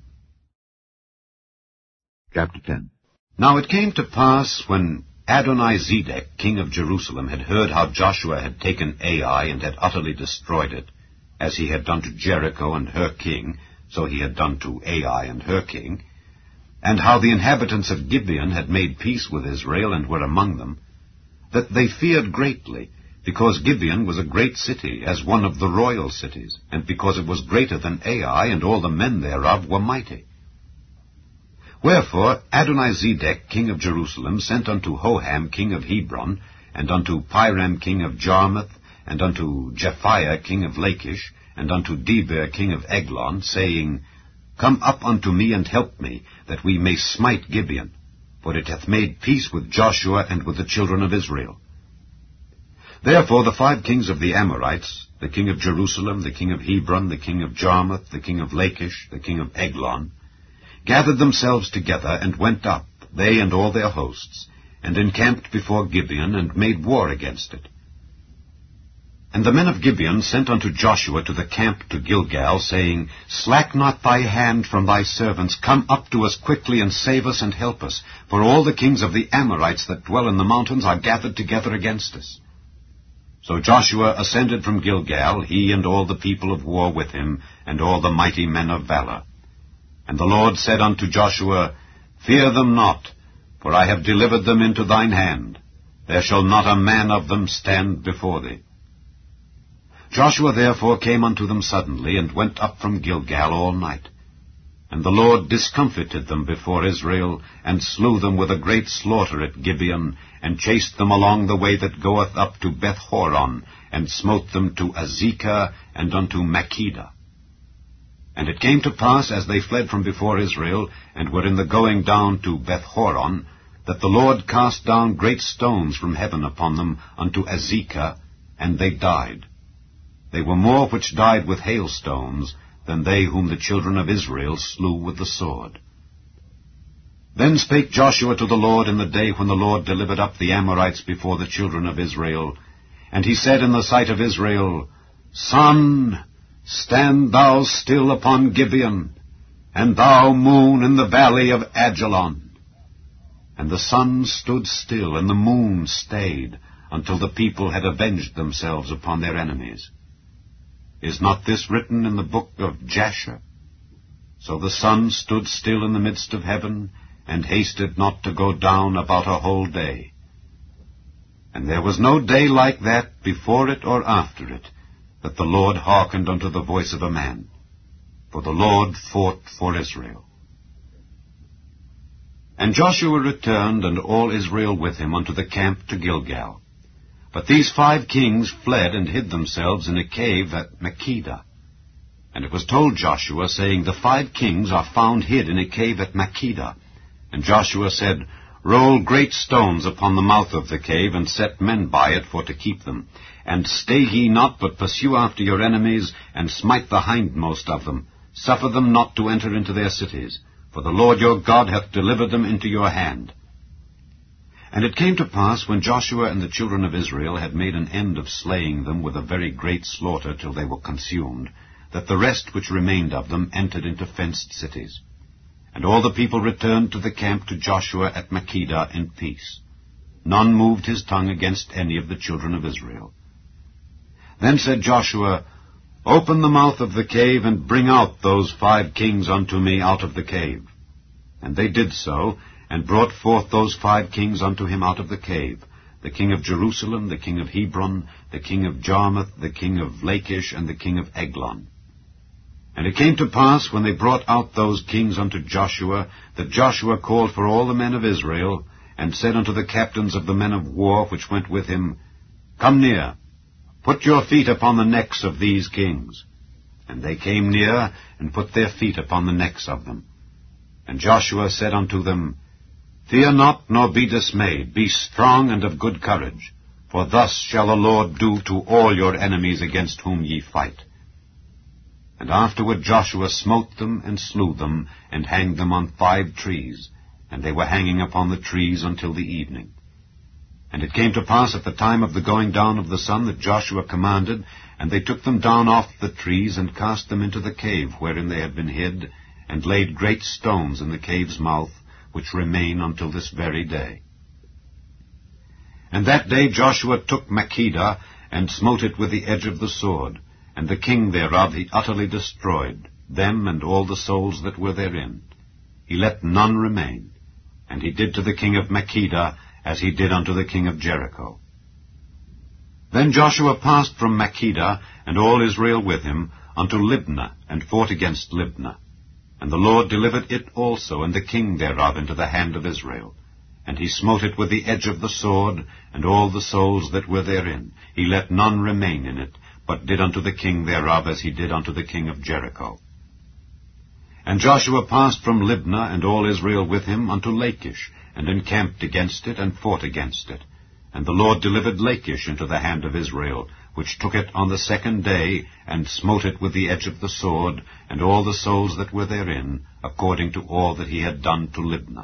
Chapter ten. Now it came to pass, when Adonizedec, king of Jerusalem, had heard how Joshua had taken Ai and had utterly destroyed it, as he had done to Jericho and her king, so he had done to Ai and her king, and how the inhabitants of Gibeon had made peace with Israel and were among them, that they feared greatly, because Gibeon was a great city, as one of the royal cities, and because it was greater than Ai, and all the men thereof were mighty. Wherefore Adonizedec, king of Jerusalem, sent unto Hoham, king of Hebron, and unto Piram, king of Jarmuth, and unto Japhiah, king of Lachish, and unto Deber, king of Eglon, saying, Come up unto me, and help me, that we may smite Gibeon, for it hath made peace with Joshua and with the children of Israel. Therefore the five kings of the Amorites, the king of Jerusalem, the king of Hebron, the king of Jarmuth, the king of Lachish, the king of Eglon, gathered themselves together, and went up, they and all their hosts, and encamped before Gibeon, and made war against it. And the men of Gibeon sent unto Joshua to the camp to Gilgal, saying, Slack not thy hand from thy servants, come up to us quickly, and save us and help us, for all the kings of the Amorites that dwell in the mountains are gathered together against us. So Joshua ascended from Gilgal, he and all the people of war with him, and all the mighty men of valor. And the Lord said unto Joshua, Fear them not, for I have delivered them into thine hand. There shall not a man of them stand before thee. Joshua therefore came unto them suddenly, and went up from Gilgal all night. And the Lord discomfited them before Israel, and slew them with a great slaughter at Gibeon, and chased them along the way that goeth up to Beth-horon, and smote them to Azekah, and unto Makkedah. And it came to pass, as they fled from before Israel, and were in the going down to Beth-horon, that the Lord cast down great stones from heaven upon them unto Azekah, and they died. They were more which died with hailstones than they whom the children of Israel slew with the sword. Then spake Joshua to the Lord in the day when the Lord delivered up the Amorites before the children of Israel. And he said in the sight of Israel, Sun, stand thou still upon Gibeon, and thou, moon, in the valley of Ajalon. And the sun stood still, and the moon stayed, until the people had avenged themselves upon their enemies. Is not this written in the book of Jasher? So the sun stood still in the midst of heaven, and hasted not to go down about a whole day. And there was no day like that before it or after it, that the Lord hearkened unto the voice of a man. For the Lord fought for Israel. And Joshua returned, and all Israel with him, unto the camp to Gilgal. But these five kings fled and hid themselves in a cave at Makkedah. And it was told Joshua, saying, The five kings are found hid in a cave at Makkedah. And Joshua said, Roll great stones upon the mouth of the cave, and set men by it for to keep them. And stay ye not, but pursue after your enemies, and smite the hindmost of them. Suffer them not to enter into their cities, for the Lord your God hath delivered them into your hand. And it came to pass, when Joshua and the children of Israel had made an end of slaying them with a very great slaughter till they were consumed, that the rest which remained of them entered into fenced cities. And all the people returned to the camp to Joshua at Makkedah in peace. None moved his tongue against any of the children of Israel. Then said Joshua, Open the mouth of the cave, and bring out those five kings unto me out of the cave. And they did so, and brought forth those five kings unto him out of the cave, the king of Jerusalem, the king of Hebron, the king of Jarmuth, the king of Lachish, and the king of Eglon. And it came to pass, when they brought out those kings unto Joshua, that Joshua called for all the men of Israel, and said unto the captains of the men of war which went with him, Come near, put your feet upon the necks of these kings. And they came near, and put their feet upon the necks of them. And Joshua said unto them, Fear not, nor be dismayed. Be strong and of good courage. For thus shall the Lord do to all your enemies against whom ye fight. And afterward Joshua smote them, and slew them, and hanged them on five trees. And they were hanging upon the trees until the evening. And it came to pass at the time of the going down of the sun that Joshua commanded, and they took them down off the trees, and cast them into the cave wherein they had been hid, and laid great stones in the cave's mouth, which remain until this very day. And that day Joshua took Makkedah, and smote it with the edge of the sword, and the king thereof he utterly destroyed, them and all the souls that were therein. He let none remain, and he did to the king of Makkedah as he did unto the king of Jericho. Then Joshua passed from Makkedah, and all Israel with him, unto Libnah, and fought against Libnah. And the Lord delivered it also, and the king thereof, into the hand of Israel. And he smote it with the edge of the sword, and all the souls that were therein. He let none remain in it, but did unto the king thereof as he did unto the king of Jericho. And Joshua passed from Libnah, and all Israel with him, unto Lachish, and encamped against it, and fought against it. And the Lord delivered Lachish into the hand of Israel, which took it on the second day, and smote it with the edge of the sword, and all the souls that were therein, according to all that he had done to Libnah.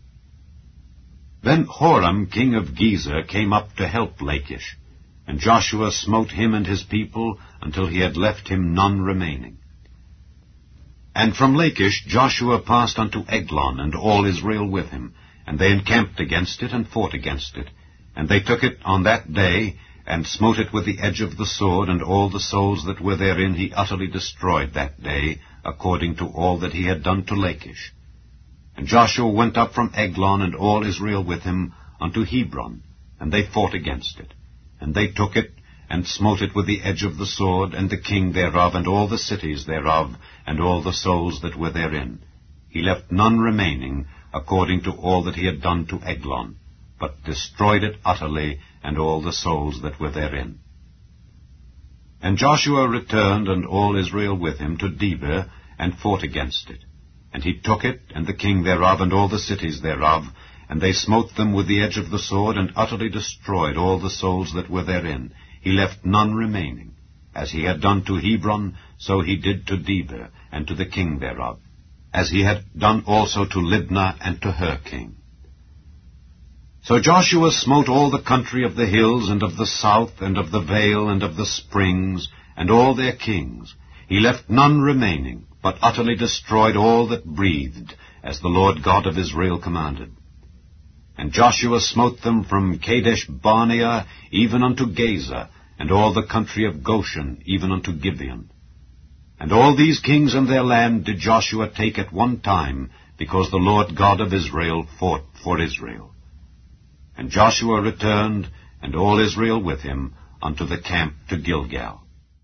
Then Horam king of Gezer came up to help Lachish, and Joshua smote him and his people, until he had left him none remaining. And from Lachish Joshua passed unto Eglon, and all Israel with him, and they encamped against it, and fought against it. And they took it on that day, and smote it with the edge of the sword, and all the souls that were therein he utterly destroyed that day, according to all that he had done to Lachish. And Joshua went up from Eglon, and all Israel with him, unto Hebron, and they fought against it. And they took it, and smote it with the edge of the sword, and the king thereof, and all the cities thereof, and all the souls that were therein. He left none remaining, according to all that he had done to Eglon, but destroyed it utterly, and all the souls that were therein. And Joshua returned, and all Israel with him, to Debir, and fought against it. And he took it, and the king thereof, and all the cities thereof, and they smote them with the edge of the sword, and utterly destroyed all the souls that were therein. He left none remaining. As he had done to Hebron, so he did to Debir, and to the king thereof, as he had done also to Libnah, and to her king. So Joshua smote all the country of the hills, and of the south, and of the vale, and of the springs, and all their kings. He left none remaining, but utterly destroyed all that breathed, as the Lord God of Israel commanded. And Joshua smote them from Kadesh Barnea even unto Gaza, and all the country of Goshen even unto Gibeon. And all these kings and their land did Joshua take at one time, because the Lord God of Israel fought for Israel. And Joshua returned, and all Israel with him, unto the camp to Gilgal.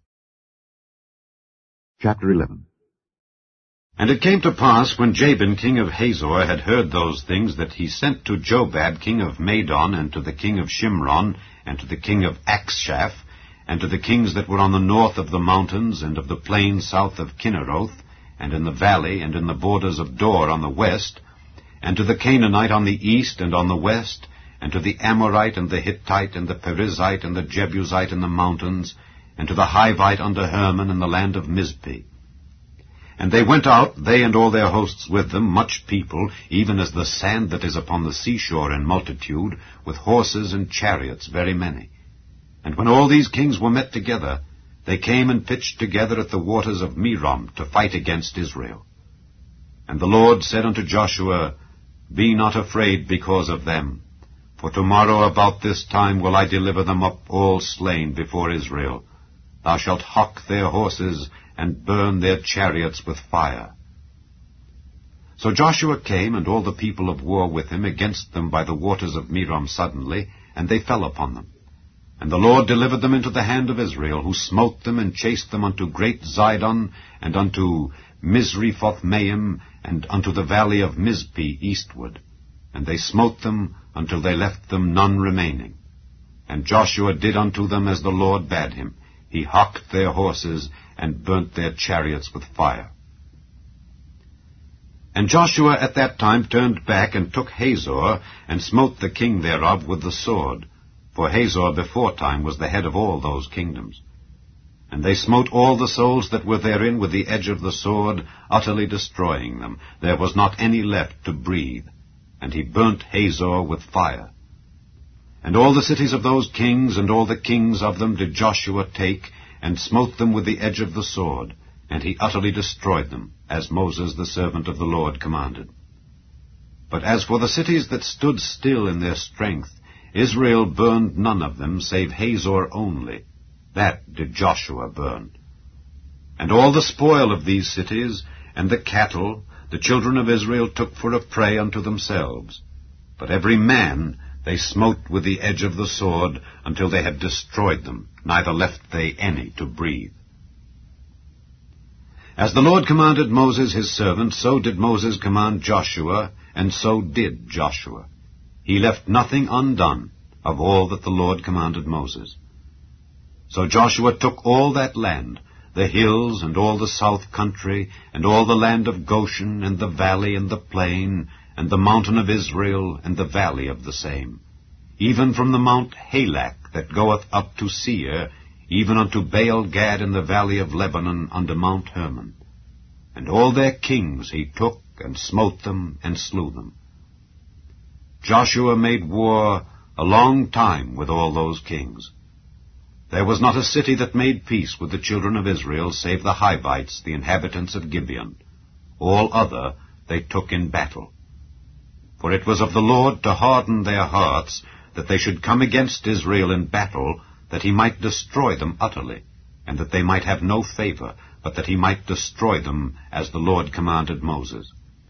Chapter eleven. And it came to pass, when Jabin king of Hazor had heard those things, that he sent to Jobab king of Madon, and to the king of Shimron, and to the king of Akshaph, and to the kings that were on the north of the mountains, and of the plain south of Kinneroth, and in the valley, and in the borders of Dor on the west, and to the Canaanite on the east and on the west, and to the Amorite, and the Hittite, and the Perizzite, and the Jebusite in the mountains, and to the Hivite under Hermon in the land of Mizpeh. And they went out, they and all their hosts with them, much people, even as the sand that is upon the seashore in multitude, with horses and chariots very many. And when all these kings were met together, they came and pitched together at the waters of Merom to fight against Israel. And the Lord said unto Joshua, Be not afraid because of them, for tomorrow about this time will I deliver them up all slain before Israel. Thou shalt hock their horses, and burn their chariots with fire. So Joshua came, and all the people of war with him, against them by the waters of Merom suddenly, and they fell upon them. And the Lord delivered them into the hand of Israel, who smote them, and chased them unto great Zidon, and unto Misrephothmaim, and unto the valley of Mizpeh eastward. And they smote them, until they left them none remaining. And Joshua did unto them as the Lord bade him. He hocked their horses, and burnt their chariots with fire. And Joshua at that time turned back, and took Hazor, and smote the king thereof with the sword. For Hazor beforetime was the head of all those kingdoms. And they smote all the souls that were therein with the edge of the sword, utterly destroying them. There was not any left to breathe. And he burnt Hazor with fire. And all the cities of those kings, and all the kings of them, did Joshua take, and smote them with the edge of the sword. And he utterly destroyed them, as Moses the servant of the Lord commanded. But as for the cities that stood still in their strength, Israel burned none of them, save Hazor only. That did Joshua burn. And all the spoil of these cities, and the cattle, the children of Israel took for a prey unto themselves. But every man they smote with the edge of the sword, until they had destroyed them, neither left they any to breathe. As the Lord commanded Moses his servant, so did Moses command Joshua, and so did Joshua. He left nothing undone of all that the Lord commanded Moses. So Joshua took all that land, the hills, and all the south country, and all the land of Goshen, and the valley, and the plain, and the mountain of Israel, and the valley of the same, even from the mount Halak that goeth up to Seir, even unto Baal-Gad in the valley of Lebanon unto Mount Hermon. And all their kings he took, and smote them, and slew them. Joshua made war a long time with all those kings. There was not a city that made peace with the children of Israel, save the Hivites, the inhabitants of Gibeon. All other they took in battle. For it was of the Lord to harden their hearts, that they should come against Israel in battle, that he might destroy them utterly, and that they might have no favor, but that he might destroy them, as the Lord commanded Moses.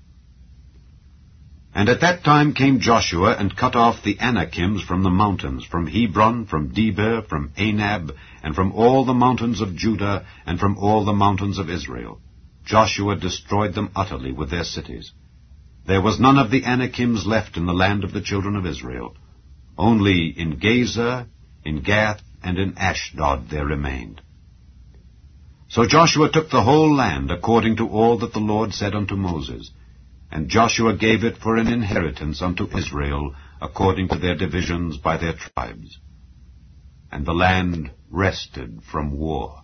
And at that time came Joshua, and cut off the Anakims from the mountains, from Hebron, from Debir, from Anab, and from all the mountains of Judah, and from all the mountains of Israel. Joshua destroyed them utterly with their cities. There was none of the Anakims left in the land of the children of Israel. Only in Gazer, in Gath, and in Ashdod there remained. So Joshua took the whole land, according to all that the Lord said unto Moses. And Joshua gave it for an inheritance unto Israel, according to their divisions by their tribes. And the land rested from war.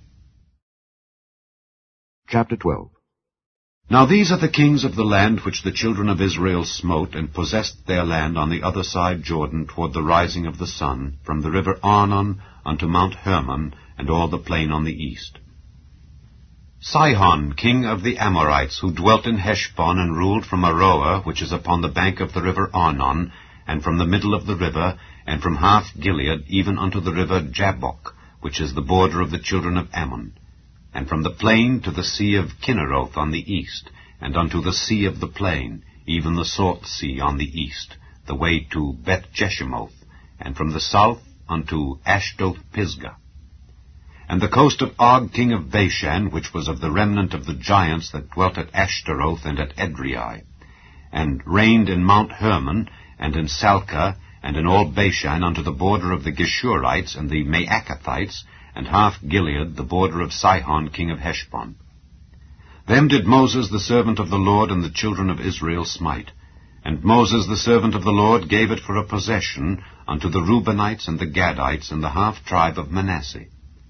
Chapter twelve. Now these are the kings of the land which the children of Israel smote, and possessed their land on the other side Jordan, toward the rising of the sun, from the river Arnon unto Mount Hermon, and all the plain on the east. Sihon, king of the Amorites, who dwelt in Heshbon, and ruled from Aroer, which is upon the bank of the river Arnon, and from the middle of the river, and from half Gilead, even unto the river Jabbok, which is the border of the children of Ammon, and from the plain to the sea of Kinneroth on the east, and unto the sea of the plain, even the Salt Sea on the east, the way to Beth Jeshimoth, and from the south unto Ashdoth Pisgah. And the coast of Og king of Bashan, which was of the remnant of the giants that dwelt at Ashtaroth and at Edrei, and reigned in Mount Hermon, and in Salcah, and in all Bashan, unto the border of the Geshurites and the Maacathites, and half Gilead, the border of Sihon king of Heshbon. Them did Moses the servant of the Lord and the children of Israel smite. And Moses the servant of the Lord gave it for a possession unto the Reubenites and the Gadites and the half tribe of Manasseh.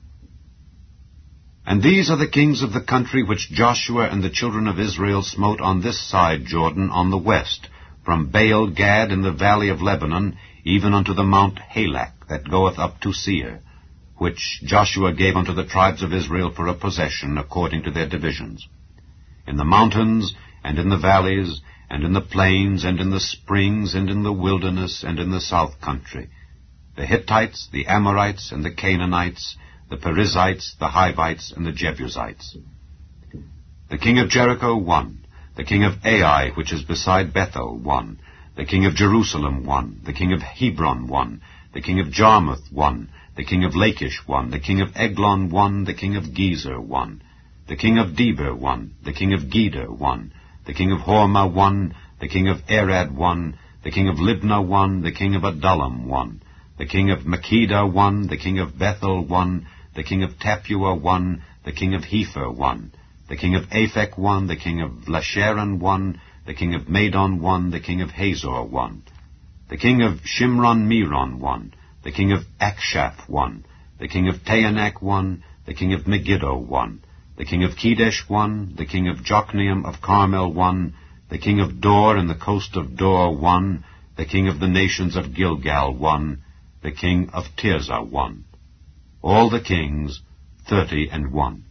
And these are the kings of the country which Joshua and the children of Israel smote on this side Jordan on the west, from Baal-Gad in the valley of Lebanon, even unto the mount Halak that goeth up to Seir, which Joshua gave unto the tribes of Israel for a possession according to their divisions. In the mountains, and in the valleys, and in the plains, and in the springs, and in the wilderness, and in the south country, the Hittites, the Amorites, and the Canaanites, the Perizzites, the Hivites, and the Jebusites. The king of Jericho won. The king of Ai, which is beside Bethel, won. The king of Jerusalem won. The king of Hebron won. The king of Jarmuth won. The king of Lachish won. The king of Eglon won. The king of Gezer won. The king of Debir won. The king of Geder won. The king of Hormah won. The king of Arad won. The king of Libnah won. The king of Adullam won. The king of Makkedah won. The king of Bethel won. The king of Tappuah won. The king of Hepher won. The king of Aphek won. The king of Lasharon won. The king of Madon won. The king of Hazor won. The king of Shimron-Meron won. The king of Akshaph won. The king of Taanach won. The king of Megiddo won. The king of Kedesh won. The king of Jokneam of Carmel won. The king of Dor in the coast of Dor won. The king of the nations of Gilgal won. The king of Tirzah won. All the kings, thirty and one.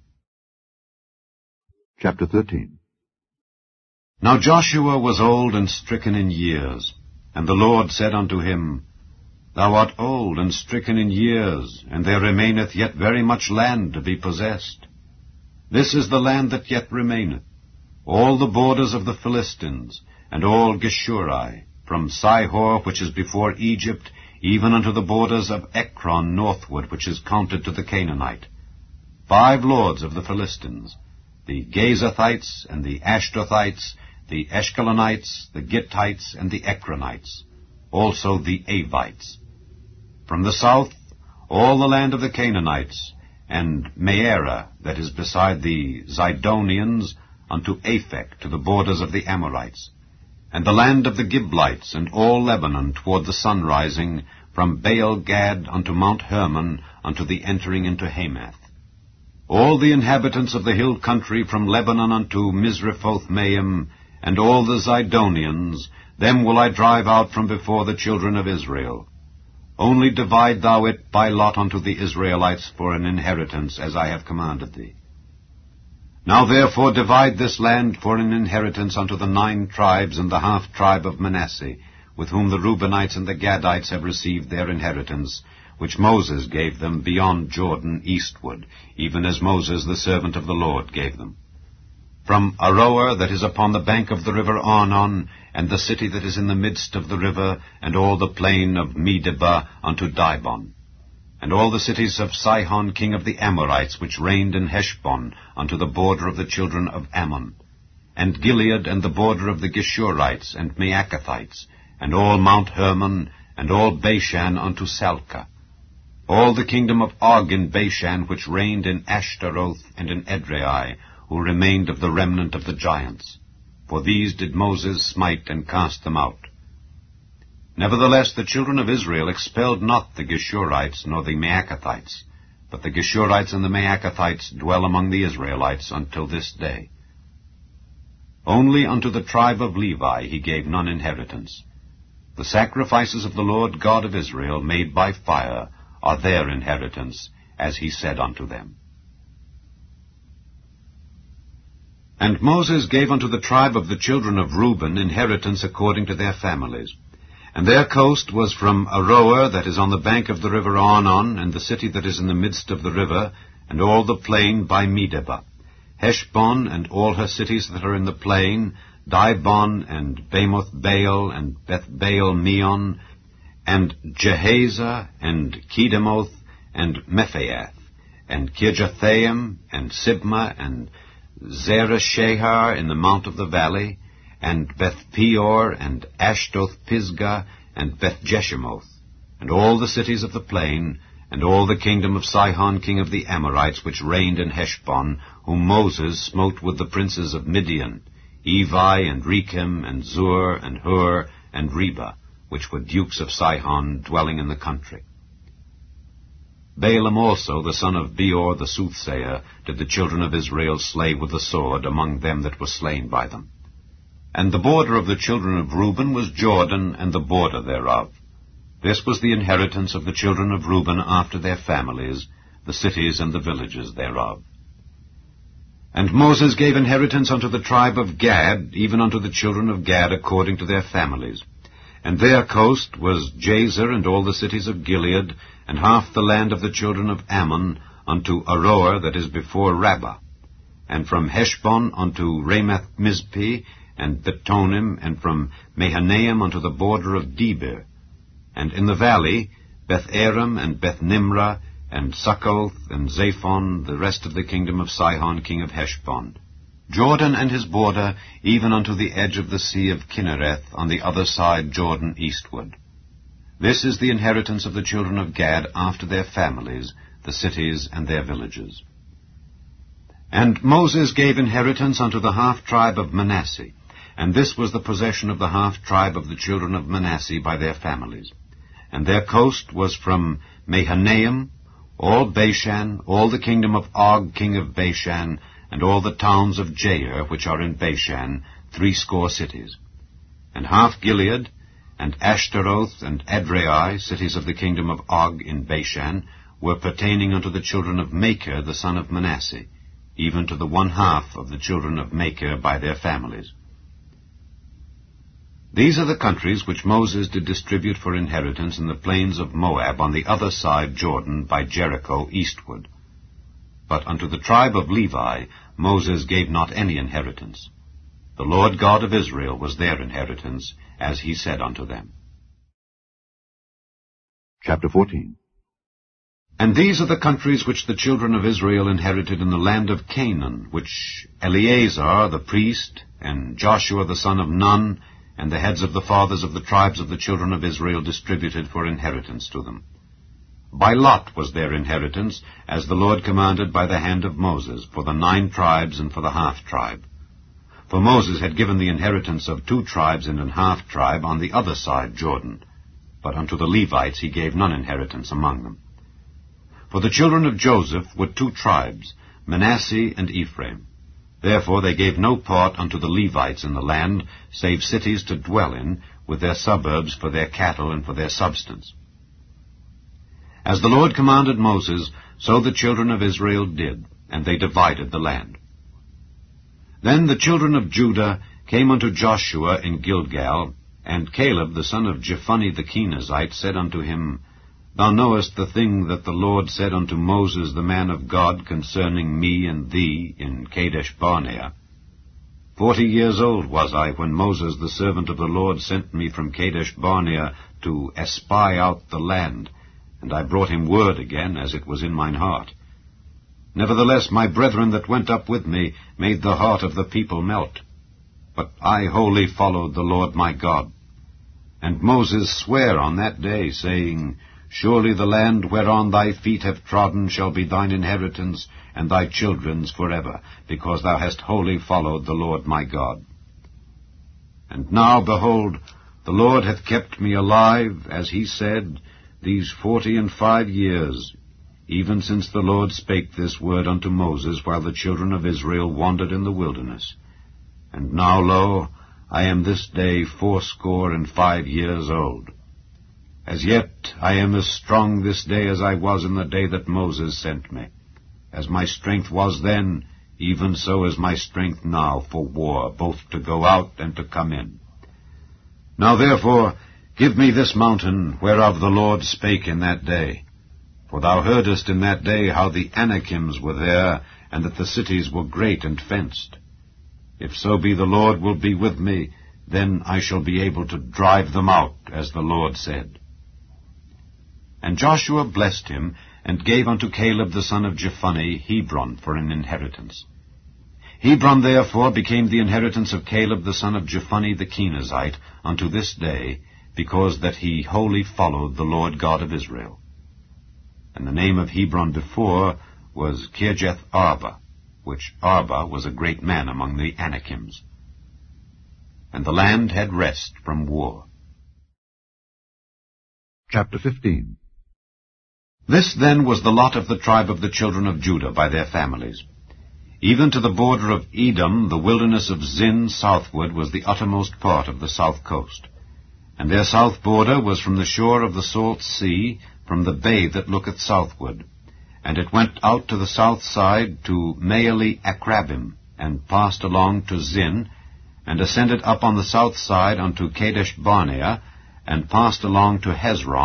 Chapter thirteen. Now Joshua was old and stricken in years, and the Lord said unto him, Thou art old and stricken in years, and there remaineth yet very much land to be possessed. This is the land that yet remaineth, all the borders of the Philistines, and all Geshuri, from Sihor, which is before Egypt, even unto the borders of Ekron northward, which is counted to the Canaanite. Five lords of the Philistines, the Gazathites, and the Ashdothites, the Ashkelonites, the Gittites, and the Ekronites, also the Avites. From the south, all the land of the Canaanites, and Mearah, that is beside the Zidonians, unto Aphek, to the borders of the Amorites, and the land of the Giblites, and all Lebanon toward the sunrising, from Baal-Gad unto Mount Hermon, unto the entering into Hamath. All the inhabitants of the hill country from Lebanon unto Misrephoth-Maim, and all the Zidonians, them will I drive out from before the children of Israel. Only divide thou it by lot unto the Israelites for an inheritance, as I have commanded thee. Now therefore divide this land for an inheritance unto the nine tribes and the half-tribe of Manasseh, with whom the Reubenites and the Gadites have received their inheritance, which Moses gave them beyond Jordan eastward, even as Moses the servant of the Lord gave them. From Aroer that is upon the bank of the river Arnon, and the city that is in the midst of the river, and all the plain of Medeba unto Dibon, and all the cities of Sihon king of the Amorites, which reigned in Heshbon, unto the border of the children of Ammon, and Gilead, and the border of the Geshurites and Maacathites, and all Mount Hermon, and all Bashan unto Salcah, all the kingdom of Og in Bashan, which reigned in Ashtaroth and in Edrei, who remained of the remnant of the giants. For these did Moses smite and cast them out. Nevertheless the children of Israel expelled not the Geshurites nor the Maacathites, but the Geshurites and the Maacathites dwell among the Israelites until this day. Only unto the tribe of Levi he gave none inheritance. The sacrifices of the Lord God of Israel, made by fire, are their inheritance, as he said unto them. And Moses gave unto the tribe of the children of Reuben inheritance according to their families. And their coast was from Aroer, that is on the bank of the river Arnon, and the city that is in the midst of the river, and all the plain by Medeba, Heshbon, and all her cities that are in the plain, Dibon, and Bamoth Baal, and Beth Baal Meon, and Jehaza, and Kedemoth, and Mephaath, and Kirjathaim, and Sibmah, and Zereshahar in the mount of the valley, and Beth Peor, and Ashdoth Pisgah, and Beth Jeshimoth, and all the cities of the plain, and all the kingdom of Sihon king of the Amorites, which reigned in Heshbon, whom Moses smote with the princes of Midian, Evi, and Rechem, and Zur, and Hur, and Reba, which were dukes of Sihon, dwelling in the country. Balaam also, the son of Beor the soothsayer, did the children of Israel slay with the sword among them that were slain by them. And the border of the children of Reuben was Jordan, and the border thereof. This was the inheritance of the children of Reuben after their families, the cities and the villages thereof. And Moses gave inheritance unto the tribe of Gad, even unto the children of Gad according to their families. And their coast was Jazer, and all the cities of Gilead, and half the land of the children of Ammon unto Aroer that is before Rabbah, and from Heshbon unto Ramath-Mizpeh, and Betonim, and from Mahanaim unto the border of Debir, and in the valley Beth-aram and Beth-nimrah, and Succoth, and Zaphon, the rest of the kingdom of Sihon king of Heshbon, Jordan and his border, even unto the edge of the sea of Kinnereth, on the other side Jordan eastward. This is the inheritance of the children of Gad after their families, the cities and their villages. And Moses gave inheritance unto the half-tribe of Manasseh, and this was the possession of the half-tribe of the children of Manasseh by their families. And their coast was from Mahanaim, all Bashan, all the kingdom of Og king of Bashan, and all the towns of Jair which are in Bashan, threescore cities. And half Gilead, and Ashtaroth, and Edrei, cities of the kingdom of Og in Bashan, were pertaining unto the children of Machir the son of Manasseh, even to the one half of the children of Machir by their families. These are the countries which Moses did distribute for inheritance in the plains of Moab on the other side Jordan by Jericho eastward. But unto the tribe of Levi Moses gave not any inheritance. The Lord God of Israel was their inheritance, as he said unto them. Chapter fourteen. And these are the countries which the children of Israel inherited in the land of Canaan, which Eleazar the priest, and Joshua the son of Nun, and the heads of the fathers of the tribes of the children of Israel distributed for inheritance to them. By lot was their inheritance, as the Lord commanded by the hand of Moses, for the nine tribes and for the half-tribe. For Moses had given the inheritance of two tribes and an half-tribe on the other side Jordan, but unto the Levites he gave none inheritance among them. For the children of Joseph were two tribes, Manasseh and Ephraim. Therefore they gave no part unto the Levites in the land, save cities to dwell in, with their suburbs for their cattle and for their substance. As the Lord commanded Moses, so the children of Israel did, and they divided the land. Then the children of Judah came unto Joshua in Gilgal, and Caleb the son of Jephunneh the Kenizzite said unto him, Thou knowest the thing that the Lord said unto Moses the man of God concerning me and thee in Kadesh-barnea. Forty years old was I when Moses the servant of the Lord sent me from Kadesh-barnea to espy out the land, and I brought him word again, as it was in mine heart. Nevertheless my brethren that went up with me made the heart of the people melt. But I wholly followed the Lord my God. And Moses sware on that day, saying, Surely the land whereon thy feet have trodden shall be thine inheritance, and thy children's forever, because thou hast wholly followed the Lord my God. And now, behold, the Lord hath kept me alive, as he said, these forty and five years, even since the Lord spake this word unto Moses, while the children of Israel wandered in the wilderness. And now, lo, I am this day fourscore and five years old. As yet I am as strong this day as I was in the day that Moses sent me. As my strength was then, even so is my strength now for war, both to go out and to come in. Now therefore give me this mountain, whereof the Lord spake in that day. For thou heardest in that day how the Anakims were there, and that the cities were great and fenced. If so be the Lord will be with me, then I shall be able to drive them out, as the Lord said. And Joshua blessed him, and gave unto Caleb the son of Jephunneh Hebron for an inheritance. Hebron therefore became the inheritance of Caleb the son of Jephunneh the Kenizzite unto this day, because that he wholly followed the Lord God of Israel. And the name of Hebron before was Kirjath Arba, which Arba was a great man among the Anakims. And the land had rest from war. Chapter fifteen. This then was the lot of the tribe of the children of Judah by their families. Even to the border of Edom, the wilderness of Zin southward was the uttermost part of the south coast. And their south border was from the shore of the salt sea, from the bay that looketh southward. And it went out to the south side to Maale Akrabim, and passed along to Zin, and ascended up on the south side unto Kadesh-barnea, and passed along to Hezron,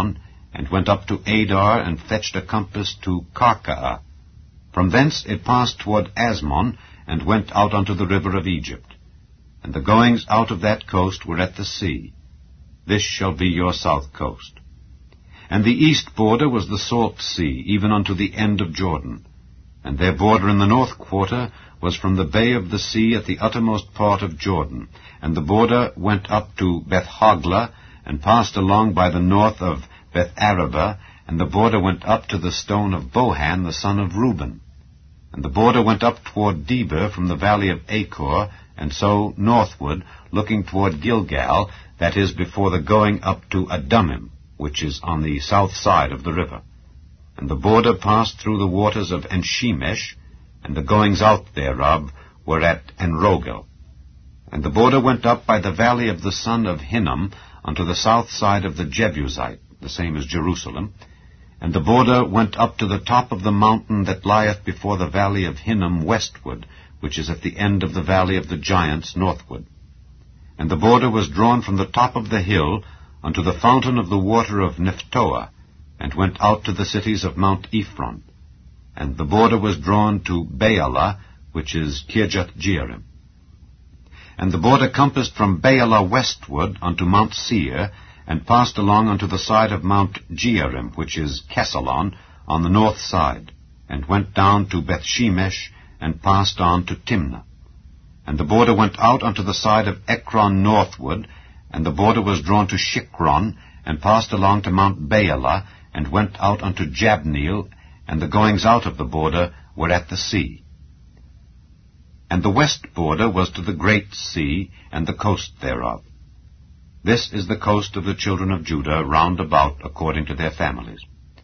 and went up to Adar, and fetched a compass to Karkaa. From thence it passed toward Asmon, and went out unto the river of Egypt. And the goings out of that coast were at the sea. This shall be your south coast. And the east border was the salt sea, even unto the end of Jordan. And their border in the north quarter was from the bay of the sea at the uttermost part of Jordan. And the border went up to Beth-hoglah, and passed along by the north of Beth-arabah, and the border went up to the stone of Bohan, the son of Reuben. And the border went up toward Debir from the valley of Achor, and so northward, looking toward Gilgal, that is before the going up to Adumim, which is on the south side of the river. And the border passed through the waters of Enshemesh, and the goings out thereof were at Enrogel. And the border went up by the valley of the son of Hinnom unto the south side of the Jebusite, the same as Jerusalem. And the border went up to the top of the mountain that lieth before the valley of Hinnom westward, which is at the end of the valley of the giants northward. And the border was drawn from the top of the hill unto the fountain of the water of Nephtoah, and went out to the cities of Mount Ephron. And the border was drawn to Baalah, which is Kirjath-jearim. And the border compassed from Baalah westward unto Mount Seir, and passed along unto the side of Mount Jearim, which is Kesalon, on the north side, and went down to Bethshemesh, and passed on to Timnah. And the border went out unto the side of Ekron northward, and the border was drawn to Shikron, and passed along to Mount Baalah, and went out unto Jabneel, and the goings out of the border were at the sea. And the west border was to the great sea, and the coast thereof. This is the coast of the children of Judah round about according to their families.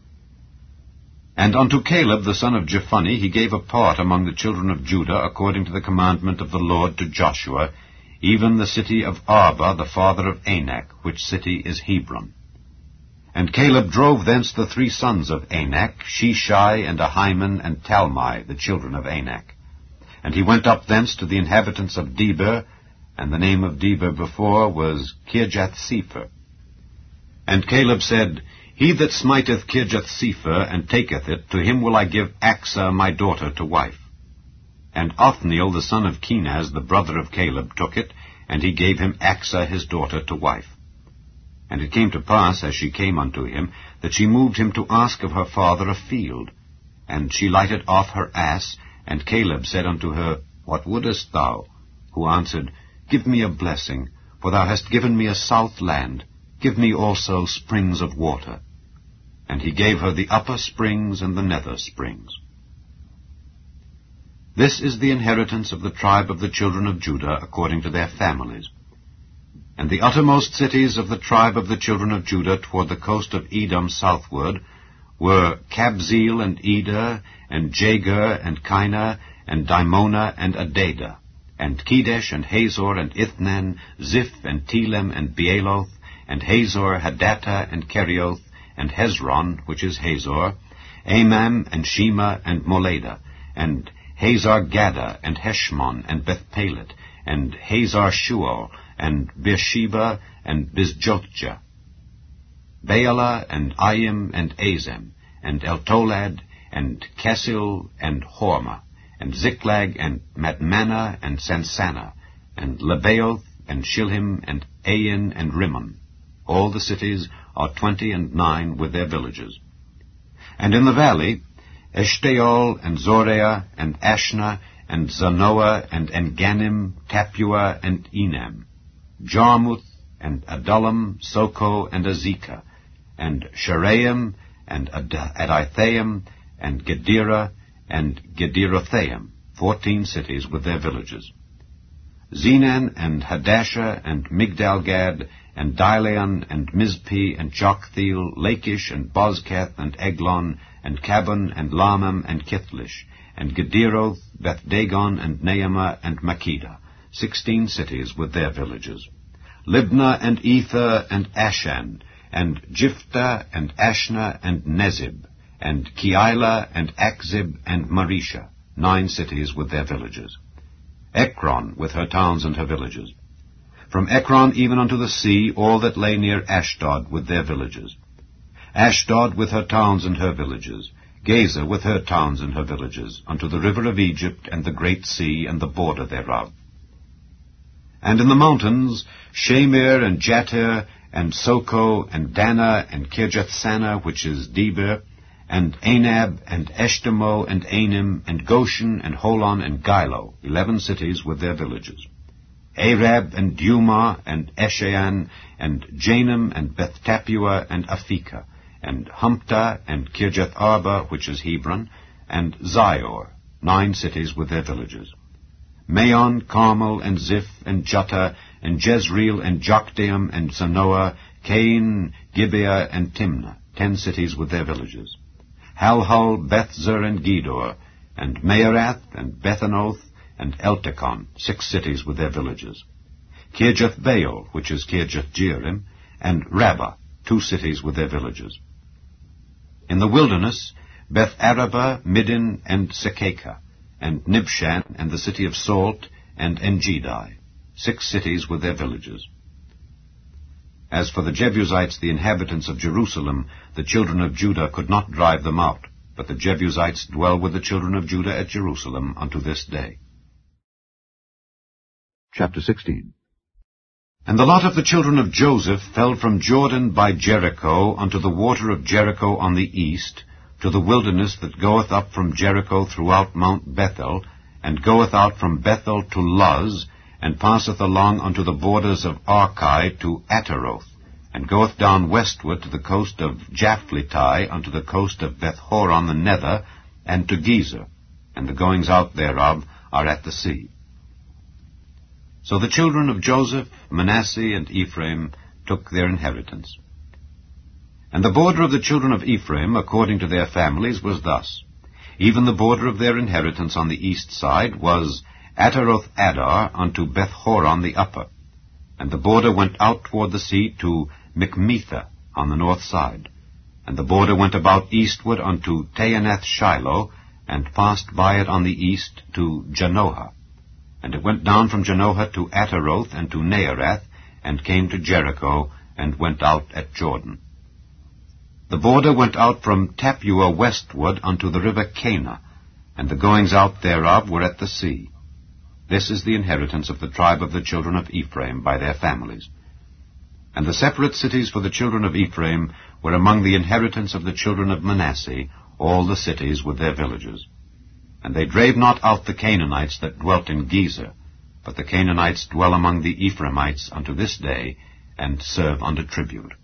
And unto Caleb the son of Jephunneh he gave a part among the children of Judah according to the commandment of the Lord to Joshua, even the city of Arba the father of Anak, which city is Hebron. And Caleb drove thence the three sons of Anak, Sheshai, and Ahiman, and Talmai, the children of Anak. And he went up thence to the inhabitants of Debir, and the name of Debir before was Kirjath-sepher. And Caleb said, He that smiteth Kirjath-sepher, and taketh it, to him will I give Achsah my daughter to wife. And Othniel the son of Kenaz, the brother of Caleb, took it, and he gave him Achsah his daughter to wife. And it came to pass, as she came unto him, that she moved him to ask of her father a field. And she lighted off her ass, and Caleb said unto her, What wouldest thou? Who answered, Give me a blessing, for thou hast given me a south land. Give me also springs of water. And he gave her the upper springs and the nether springs. This is the inheritance of the tribe of the children of Judah according to their families. And the uttermost cities of the tribe of the children of Judah toward the coast of Edom southward were Kabzeel and Eder, and Jagur, and Kinah, and Dimona, and Adadah, and Kedesh, and Hazor, and Ithnan, Ziph, and Telem, and Bealoth, and Hazor, Hadattah, and Kerioth, and Hezron, which is Hazor, Amam, and Shema, and Moladah, and Hazar-Gaddah, and Heshmon, and Bethpelet, and Hazar-Shual, and Beersheba, and Bizjotjah, Baalah, and Ayim, and Azem, and Eltolad, and Kesil, and Hormah, and Ziklag, and Madmanah, and Sansannah, and Lebaoth, and Shilhim, and Ain, and Rimmon. All the cities are twenty and nine with their villages. And in the valley, Eshtaol, and Zoreah, and Ashna, and Zanoah, and Enganim, Tapua, and Enam, Jarmuth, and Adullam, Soko, and Azekah, and Sharaim, and Adithaim, and Gedera, and Gederothaim, fourteen cities with their villages. Zenan, and Hadashah, and Migdalgad, and Dileon, and Mizpeh, and Joktheel, Lachish, and Bozkath, and Eglon, and Cabon, and Lamam, and Kithlish, and Gederoth, Beth-dagon, and Naamah, and Makkedah, sixteen cities with their villages. Libnah, and Ether, and Ashan, and Jiphthah, and Ashna, and Nezib, and Keilah, and Achzib, and Marisha, nine cities with their villages. Ekron, with her towns and her villages. From Ekron even unto the sea, all that lay near Ashdod with their villages. Ashdod with her towns and her villages, Gaza with her towns and her villages, unto the river of Egypt, and the great sea, and the border thereof. And in the mountains, Shamir, and Jatir, and Soko, and Dana, and Kirjath-Sana, which is Debir, and Anab, and Eshtemoh, and Anim, and Goshen, and Holon, and Gilo, eleven cities with their villages. Arab, and Dumah, and Eshan, and Janum, and Beth-Tapua, and Aphekah, and Humptah, and Kirjath-Arba, which is Hebron, and Zior, nine cities with their villages. Maon, Carmel, and Ziph, and Juttah, and Jezreel, and Jokdeam, and Zanoah, Cain, Gibeah, and Timnah, ten cities with their villages. Halhul, Bethzer, and Gedor, and Maarath, and Bethanoth, and Eltekon, six cities with their villages. Kirjath-Baal, which is Kirjath-Jearim, and Rabbah, two cities with their villages. In the wilderness, Beth-Araba, Middin, and Sekekah, and Nibshan, and the city of Salt, and Engedi, six cities with their villages. As for the Jebusites, the inhabitants of Jerusalem, the children of Judah could not drive them out, but the Jebusites dwell with the children of Judah at Jerusalem unto this day. Chapter sixteen. And the lot of the children of Joseph fell from Jordan by Jericho unto the water of Jericho on the east, to the wilderness that goeth up from Jericho throughout Mount Bethel, and goeth out from Bethel to Luz, and passeth along unto the borders of Archi to Ataroth, and goeth down westward to the coast of Japhletai, unto the coast of Beth-horon the nether, and to Gezer, and the goings out thereof are at the sea. So the children of Joseph, Manasseh, and Ephraim took their inheritance. And the border of the children of Ephraim, according to their families, was thus. Even the border of their inheritance on the east side was Ataroth-Adar unto Beth-horon the upper, and the border went out toward the sea to Michmetha on the north side, and the border went about eastward unto Taanath-Shiloh, and passed by it on the east to Janohah. And it went down from Janohah to Ataroth and to Naarath, and came to Jericho, and went out at Jordan. The border went out from Tapua westward unto the river Cana, and the goings out thereof were at the sea. This is the inheritance of the tribe of the children of Ephraim by their families. And the separate cities for the children of Ephraim were among the inheritance of the children of Manasseh, all the cities with their villages. And they drave not out the Canaanites that dwelt in Gezer, but the Canaanites dwell among the Ephraimites unto this day, and serve under tribute.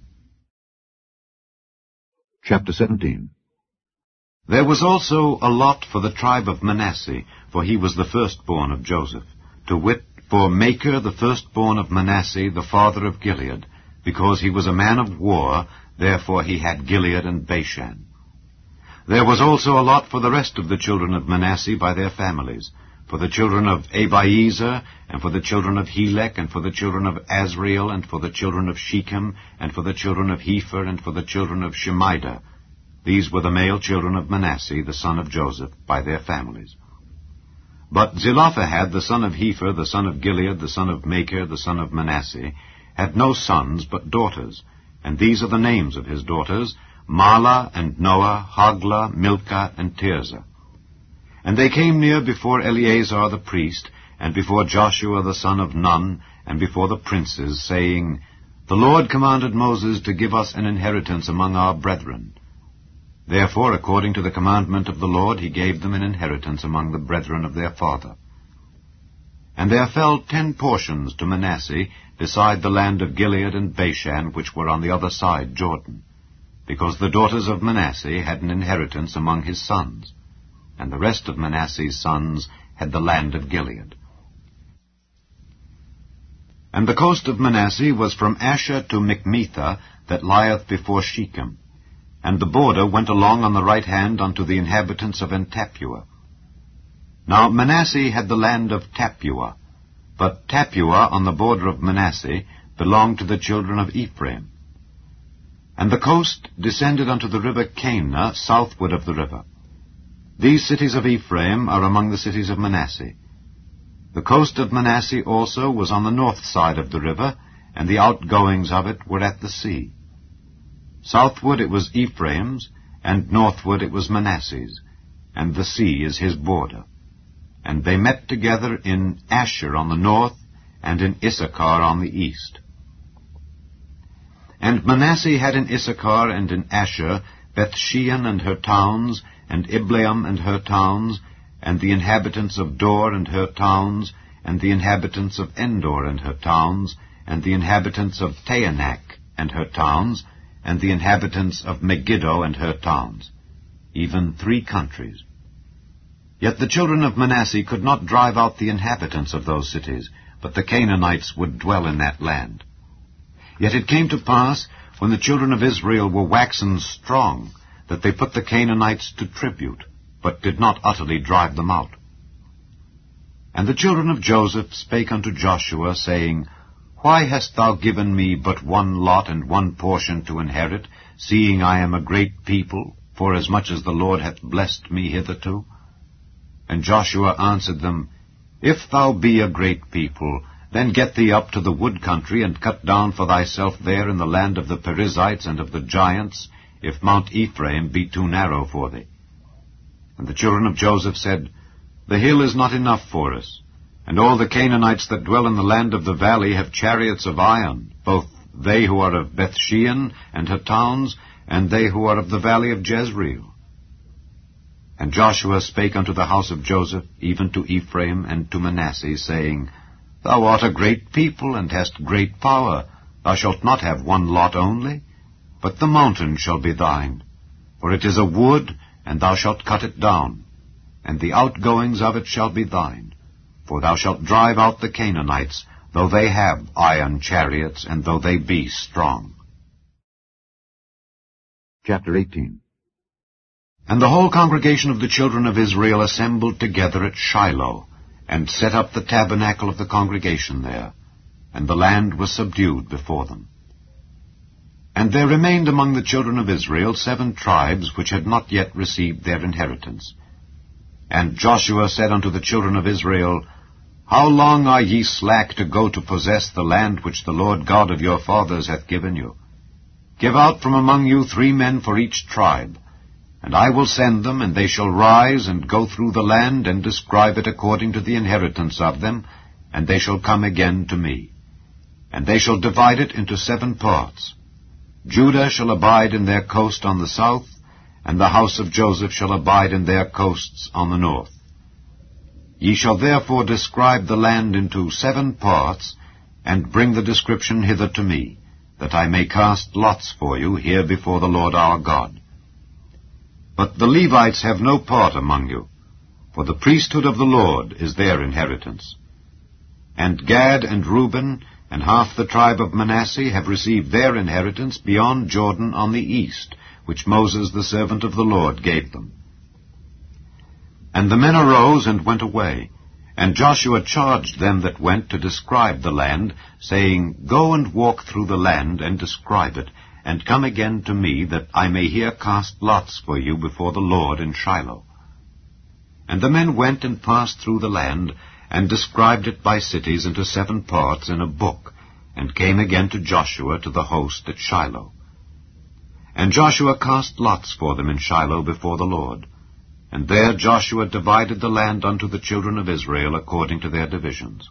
Chapter seventeen. There was also a lot for the tribe of Manasseh, for he was the firstborn of Joseph, to wit, for Machir the firstborn of Manasseh, the father of Gilead, because he was a man of war, therefore he had Gilead and Bashan. There was also a lot for the rest of the children of Manasseh by their families, for the children of Abiezer, and for the children of Helek, and for the children of Azriel, and for the children of Shechem, and for the children of Hepher, and for the children of Shemida. These were the male children of Manasseh, the son of Joseph, by their families. But Zelophehad, the son of Hepher, the son of Gilead, the son of Machir, the son of Manasseh, had no sons but daughters, and these are the names of his daughters, Mahlah, and Noah, Hoglah, Milcah, and Tirzah. And they came near before Eleazar the priest, and before Joshua the son of Nun, and before the princes, saying, The Lord commanded Moses to give us an inheritance among our brethren. Therefore, according to the commandment of the Lord, he gave them an inheritance among the brethren of their father. And there fell ten portions to Manasseh, beside the land of Gilead and Bashan, which were on the other side Jordan, because the daughters of Manasseh had an inheritance among his sons, and the rest of Manasseh's sons had the land of Gilead. And the coast of Manasseh was from Asher to Michmetha, that lieth before Shechem, and the border went along on the right hand unto the inhabitants of En-Tapua. Now Manasseh had the land of Tapua, but Tapua on the border of Manasseh belonged to the children of Ephraim. And the coast descended unto the river Cana, southward of the river. These cities of Ephraim are among the cities of Manasseh. The coast of Manasseh also was on the north side of the river, and the outgoings of it were at the sea. Southward it was Ephraim's, and northward it was Manasseh's, and the sea is his border. And they met together in Asher on the north, and in Issachar on the east. And Manasseh had in Issachar and in Asher Bethshean and her towns, and Ibleam and her towns, and the inhabitants of Dor and her towns, and the inhabitants of Endor and her towns, and the inhabitants of Taanach and her towns, and the inhabitants of Megiddo and her towns, even three countries. Yet the children of Manasseh could not drive out the inhabitants of those cities, but the Canaanites would dwell in that land. Yet it came to pass, when the children of Israel were waxen strong, that they put the Canaanites to tribute, but did not utterly drive them out. And the children of Joseph spake unto Joshua, saying, Why hast thou given me but one lot and one portion to inherit, seeing I am a great people, forasmuch as the Lord hath blessed me hitherto? And Joshua answered them, If thou be a great people, then get thee up to the wood country, and cut down for thyself there in the land of the Perizzites and of the giants, if Mount Ephraim be too narrow for thee. And the children of Joseph said, The hill is not enough for us, and all the Canaanites that dwell in the land of the valley have chariots of iron, both they who are of Bethshean and her towns, and they who are of the valley of Jezreel. And Joshua spake unto the house of Joseph, even to Ephraim and to Manasseh, saying, Thou art a great people, and hast great power. Thou shalt not have one lot only, but the mountain shall be thine. For it is a wood, and thou shalt cut it down, and the outgoings of it shall be thine. For thou shalt drive out the Canaanites, though they have iron chariots, and though they be strong. Chapter eighteen. And the whole congregation of the children of Israel assembled together at Shiloh, and set up the tabernacle of the congregation there, and the land was subdued before them. And there remained among the children of Israel seven tribes which had not yet received their inheritance. And Joshua said unto the children of Israel, How long are ye slack to go to possess the land which the Lord God of your fathers hath given you? Give out from among you three men for each tribe, and I will send them, and they shall rise and go through the land, and describe it according to the inheritance of them, and they shall come again to me. And they shall divide it into seven parts. Judah shall abide in their coast on the south, and the house of Joseph shall abide in their coasts on the north. Ye shall therefore describe the land into seven parts, and bring the description hither to me, that I may cast lots for you here before the Lord our God. But the Levites have no part among you, for the priesthood of the Lord is their inheritance. And Gad and Reuben and half the tribe of Manasseh have received their inheritance beyond Jordan on the east, which Moses the servant of the Lord gave them. And the men arose and went away, and Joshua charged them that went to describe the land, saying, Go and walk through the land, and describe it, and come again to me, that I may here cast lots for you before the Lord in Shiloh. And the men went and passed through the land, and described it by cities into seven parts in a book, and came again to Joshua to the host at Shiloh. And Joshua cast lots for them in Shiloh before the Lord. And there Joshua divided the land unto the children of Israel according to their divisions.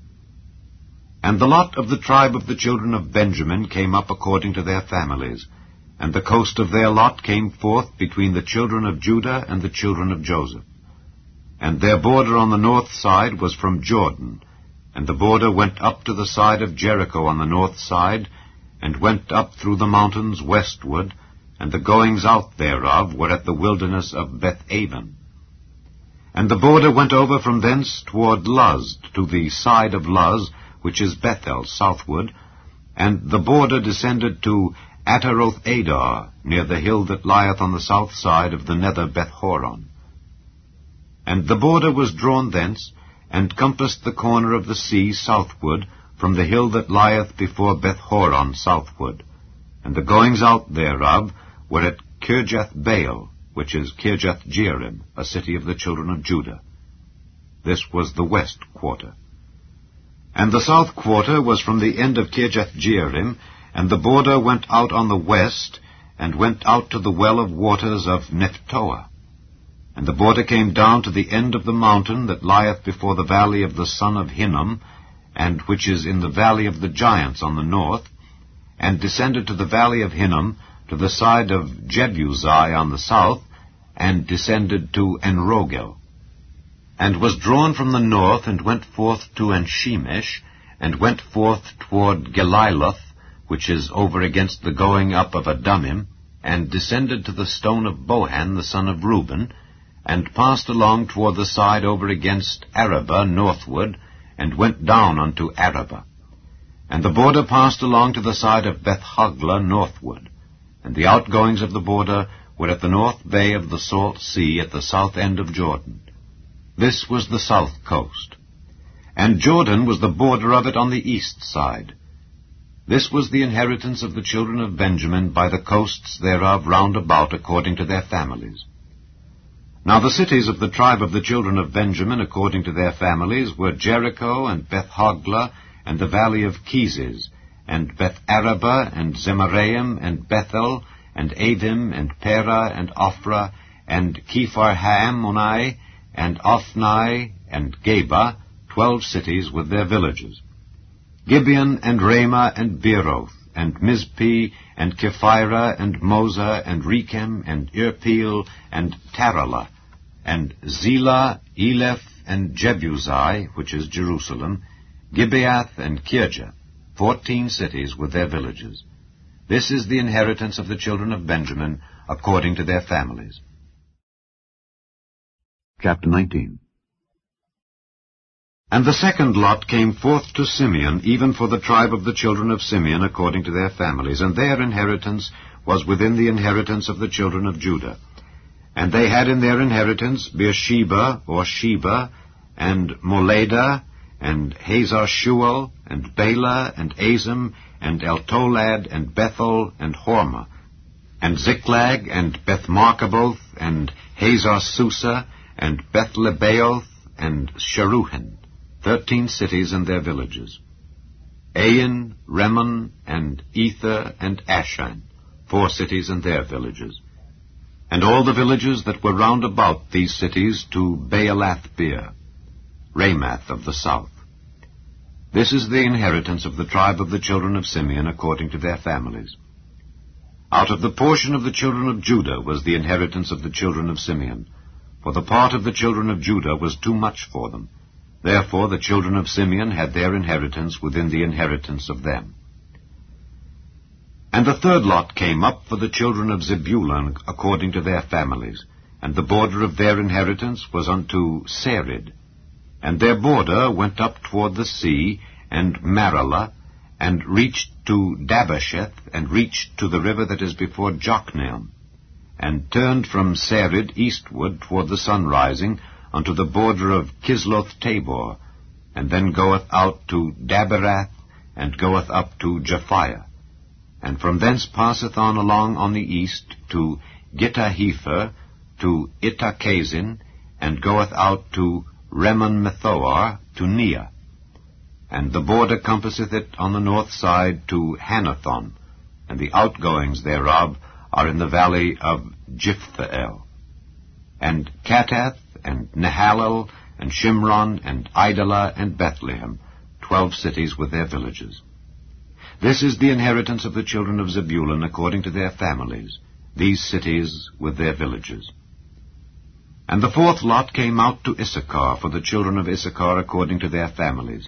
And the lot of the tribe of the children of Benjamin came up according to their families, and the coast of their lot came forth between the children of Judah and the children of Joseph. And their border on the north side was from Jordan, and the border went up to the side of Jericho on the north side, and went up through the mountains westward, and the goings out thereof were at the wilderness of Beth-aven. And the border went over from thence toward Luz, to the side of Luz, which is Bethel, southward, and the border descended to Ataroth-adar, near the hill that lieth on the south side of the nether Beth-horon. And the border was drawn thence, and compassed the corner of the sea southward, from the hill that lieth before Beth-horon southward. And the goings out thereof were at Kirjath-baal, which is Kirjath-jearim, a city of the children of Judah. This was the west quarter. And the south quarter was from the end of Kirjath-jearim, and the border went out on the west, and went out to the well of waters of Nephtoah. And the border came down to the end of the mountain that lieth before the valley of the son of Hinnom, and which is in the valley of the giants on the north, and descended to the valley of Hinnom, to the side of Jebusi on the south, and descended to Enrogel, and was drawn from the north, and went forth to Enshemesh, and went forth toward Geliloth, which is over against the going up of Adumim, and descended to the stone of Bohan the son of Reuben, and passed along toward the side over against Arabah northward, and went down unto Arabah. And the border passed along to the side of Beth-hoglah northward, and the outgoings of the border were at the north bay of the Salt Sea at the south end of Jordan. This was the south coast. And Jordan was the border of it on the east side. This was the inheritance of the children of Benjamin by the coasts thereof round about according to their families. Now the cities of the tribe of the children of Benjamin according to their families were Jericho, and Beth-hoglah, and the valley of Keziz, and Beth-arabah, and Zemaraim, and Bethel, and Avim, and Perah, and Ophrah, and Kepharhammoni, and Ophni, and Geba, twelve cities with their villages. Gibeon, and Ramah, and Beeroth, and Mizpeh, and Kephirah, and Moza, and Rechem, and Irpeel, and Taralah, and Zelah, Eleph, and Jebusi, which is Jerusalem, Gibeath, and Kirjath, fourteen cities with their villages. This is the inheritance of the children of Benjamin, according to their families. Chapter nineteen. And the second lot came forth to Simeon, even for the tribe of the children of Simeon, according to their families, and their inheritance was within the inheritance of the children of Judah. And they had in their inheritance Beersheba, or Sheba, and Moladah, and Hazar-Shual, and Bela, and Azim, and Eltolad, and Bethel, and Hormah, and Ziklag, and Beth-Markaboth, and Hazar-Susa, and Beth-Lebaoth, and Sharuhen, thirteen cities and their villages. Ain, Rimmon, and Ether, and Ashan, four cities and their villages. And all the villages that were round about these cities to Baalath-beer, Ramath of the south. This is the inheritance of the tribe of the children of Simeon according to their families. Out of the portion of the children of Judah was the inheritance of the children of Simeon, for the part of the children of Judah was too much for them. Therefore the children of Simeon had their inheritance within the inheritance of them. And the third lot came up for the children of Zebulun according to their families, and the border of their inheritance was unto Sarid. And their border went up toward the sea, and Maralah, and reached to Dabasheth, and reached to the river that is before Jokneam, and turned from Sarid eastward toward the sun rising, unto the border of Kisloth-Tabor, and then goeth out to Daberath, and goeth up to Japhiah, and from thence passeth on along on the east to Gittahepher, to Ittachazin, and goeth out to Remon-methoar, to Neah. And the border compasseth it on the north side to Hanathon, and the outgoings thereof are in the valley of Jiphthahel. And Katath, and Nahalal, and Shimron, and Idalah, and Bethlehem, twelve cities with their villages. This is the inheritance of the children of Zebulun according to their families, these cities with their villages. And the fourth lot came out to Issachar for the children of Issachar according to their families.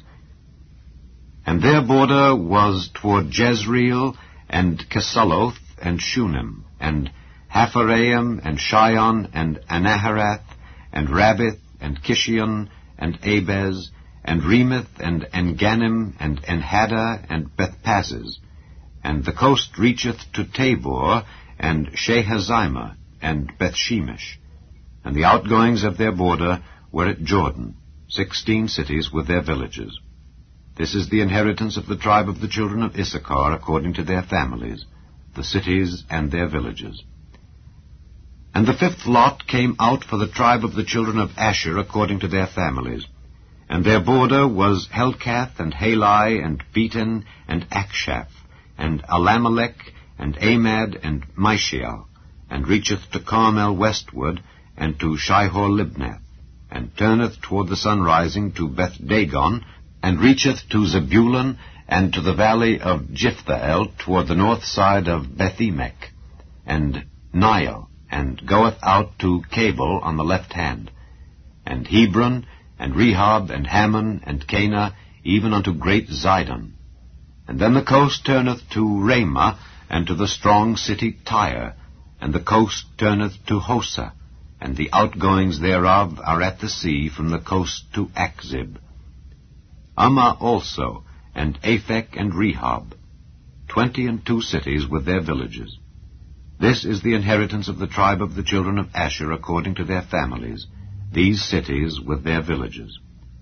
And their border was toward Jezreel, and Kesuloth, and Shunem, and Hapharaim, and Shion, and Anaharath, and Rabbith, and Kishion, and Abez, and Remeth, and Enganim, and Enhada, and Bethpazes. And the coast reacheth to Tabor, and Shehazimah, and Bethshemesh. And the outgoings of their border were at Jordan, sixteen cities with their villages. This is the inheritance of the tribe of the children of Issachar according to their families, the cities and their villages. And the fifth lot came out for the tribe of the children of Asher according to their families. And their border was Helkath, and Halai, and Beaton, and Akshaph, and Alamelech, and Amad, and Mishael, and reacheth to Carmel westward, and to Shihor-Libnath, and turneth toward the sunrising to Beth-Dagon, and reacheth to Zebulun, and to the valley of Jiphthahel toward the north side of Beth-Emek, and Nile, and goeth out to Cabul on the left hand, and Hebron, and Rehob, and Hammon, and Cana, even unto great Zidon. And then the coast turneth to Ramah, and to the strong city Tyre, and the coast turneth to Hosa, and the outgoings thereof are at the sea from the coast to Achzib. Ammah also, and Aphek, and Rehob, twenty and two cities with their villages. This is the inheritance of the tribe of the children of Asher according to their families, these cities with their villages.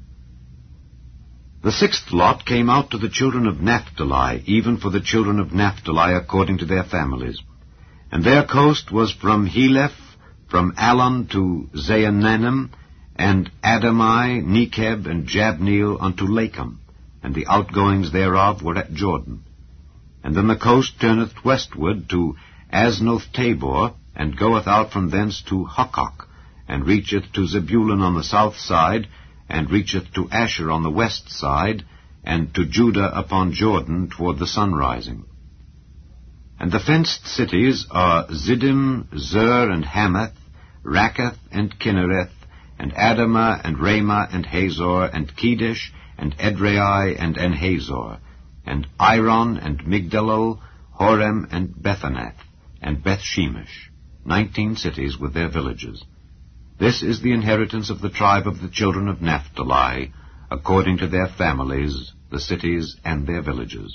The sixth lot came out to the children of Naphtali, even for the children of Naphtali according to their families. And their coast was from Heleph, from Allon to Zaanannim, and Adamai, Nekeb, and Jabneel unto Lakum, and the outgoings thereof were at Jordan. And then the coast turneth westward to Aznoth-Tabor, and goeth out from thence to Hukkok, and reacheth to Zebulun on the south side, and reacheth to Asher on the west side, and to Judah upon Jordan toward the sunrising. And the fenced cities are Ziddim, Zer, and Hamath, Rakkath, and Kinnereth, and Adamah, and Ramah, and Hazor, and Kedesh, and Edrei, and Enhazor, and Iron, and Migdalel, Horem, and Bethanath, and Bethshemesh, nineteen cities with their villages. This is the inheritance of the tribe of the children of Naphtali, according to their families, the cities and their villages.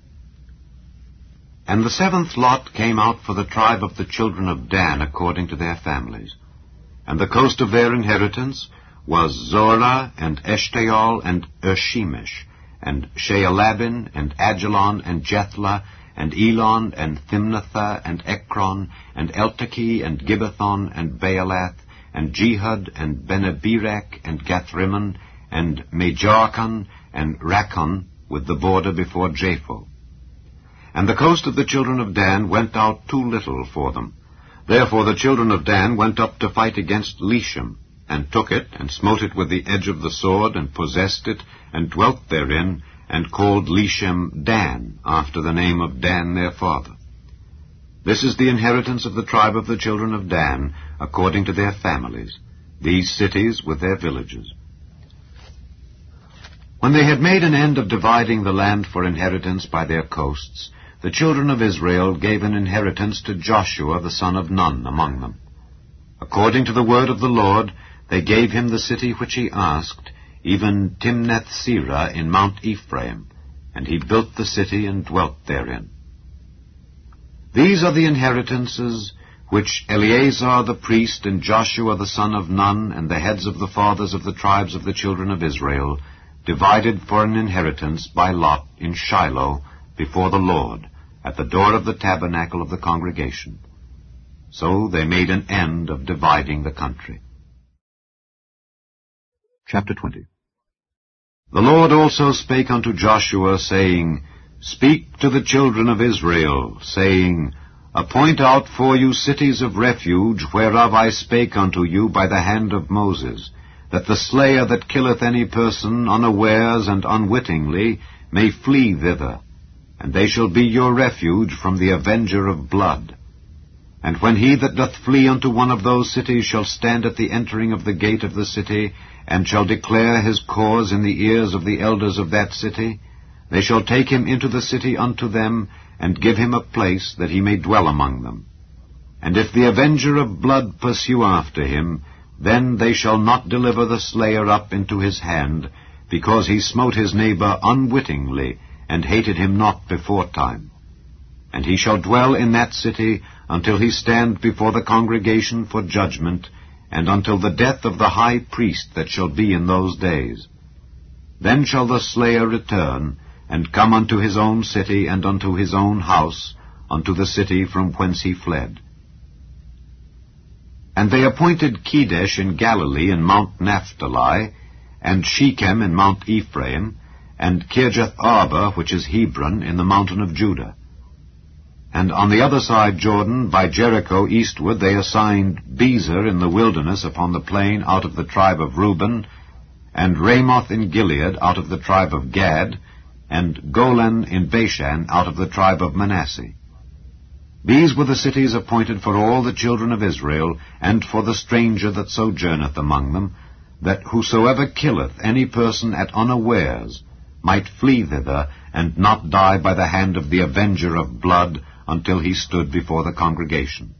And the seventh lot came out for the tribe of the children of Dan, according to their families. And the coast of their inheritance was Zorah, and Eshtaol, and Ershemesh, and Shealabin, and Ajalon, and Jethlah, and Elon, and Thimnathah, and Ekron, and Eltekeh, and Gibbethon, and Baalath, and Jehud, and Beneberek, and Gathrimmon, and Mejarkon, and Rakkon, with the border before Japhel. And the coast of the children of Dan went out too little for them. Therefore the children of Dan went up to fight against Leshem, and took it, and smote it with the edge of the sword, and possessed it, and dwelt therein, and called Leshem Dan, after the name of Dan their father. This is the inheritance of the tribe of the children of Dan, according to their families, these cities with their villages. When they had made an end of dividing the land for inheritance by their coasts, the children of Israel gave an inheritance to Joshua the son of Nun among them. According to the word of the Lord, they gave him the city which he asked, even Timnath-Serah in Mount Ephraim, and he built the city and dwelt therein. These are the inheritances which Eleazar the priest and Joshua the son of Nun and the heads of the fathers of the tribes of the children of Israel divided for an inheritance by lot in Shiloh before the Lord, at the door of the tabernacle of the congregation. So they made an end of dividing the country. Chapter twenty. The Lord also spake unto Joshua, saying, Speak to the children of Israel, saying, Appoint out for you cities of refuge, whereof I spake unto you by the hand of Moses, that the slayer that killeth any person unawares and unwittingly may flee thither, and they shall be your refuge from the avenger of blood. And when he that doth flee unto one of those cities shall stand at the entering of the gate of the city, and shall declare his cause in the ears of the elders of that city, they shall take him into the city unto them, and give him a place that he may dwell among them. And if the avenger of blood pursue after him, then they shall not deliver the slayer up into his hand, because he smote his neighbor unwittingly, and hated him not beforetime. And he shall dwell in that city until he stand before the congregation for judgment, and until the death of the high priest that shall be in those days. Then shall the slayer return, and come unto his own city and unto his own house, unto the city from whence he fled. And they appointed Kedesh in Galilee in Mount Naphtali, and Shechem in Mount Ephraim, and Kirjath-arba, which is Hebron, in the mountain of Judah. And on the other side Jordan, by Jericho eastward, they assigned Bezer in the wilderness upon the plain out of the tribe of Reuben, and Ramoth in Gilead out of the tribe of Gad, and Golan in Bashan out of the tribe of Manasseh. These were the cities appointed for all the children of Israel, and for the stranger that sojourneth among them, that whosoever killeth any person at unawares might flee thither, and not die by the hand of the avenger of blood, until he stood before the congregation.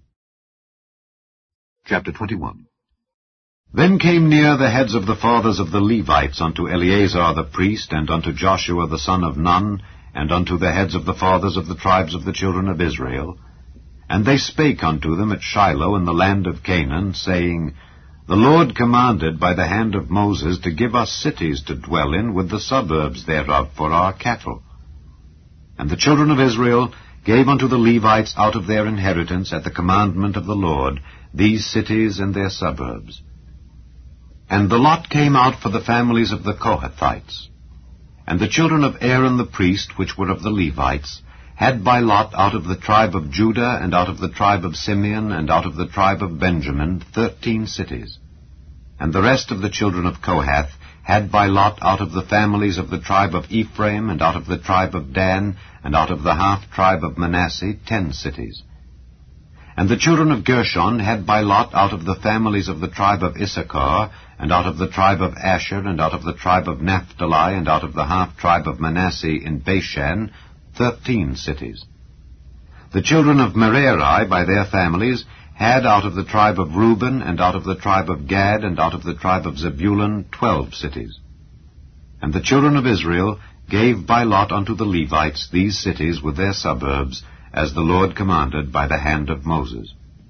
Chapter twenty-one. Then came near the heads of the fathers of the Levites unto Eleazar the priest, and unto Joshua the son of Nun, and unto the heads of the fathers of the tribes of the children of Israel. And they spake unto them at Shiloh in the land of Canaan, saying, The Lord commanded by the hand of Moses to give us cities to dwell in, with the suburbs thereof for our cattle. And the children of Israel gave unto the Levites out of their inheritance at the commandment of the Lord these cities and their suburbs. And the lot came out for the families of the Kohathites. And the children of Aaron the priest, which were of the Levites, had by lot out of the tribe of Judah, and out of the tribe of Simeon, and out of the tribe of Benjamin, thirteen cities. And the rest of the children of Kohath had by lot out of the families of the tribe of Ephraim, and out of the tribe of Dan, and out of the half-tribe of Manasseh, ten cities. And the children of Gershon had by lot out of the families of the tribe of Issachar, and out of the tribe of Asher, and out of the tribe of Naphtali, and out of the half-tribe of Manasseh in Bashan, thirteen cities. The children of Merari by their families had out of the tribe of Reuben, and out of the tribe of Gad, and out of the tribe of Zebulun, twelve cities. And the children of Israel gave by lot unto the Levites these cities with their suburbs, as the Lord commanded by the hand of Moses.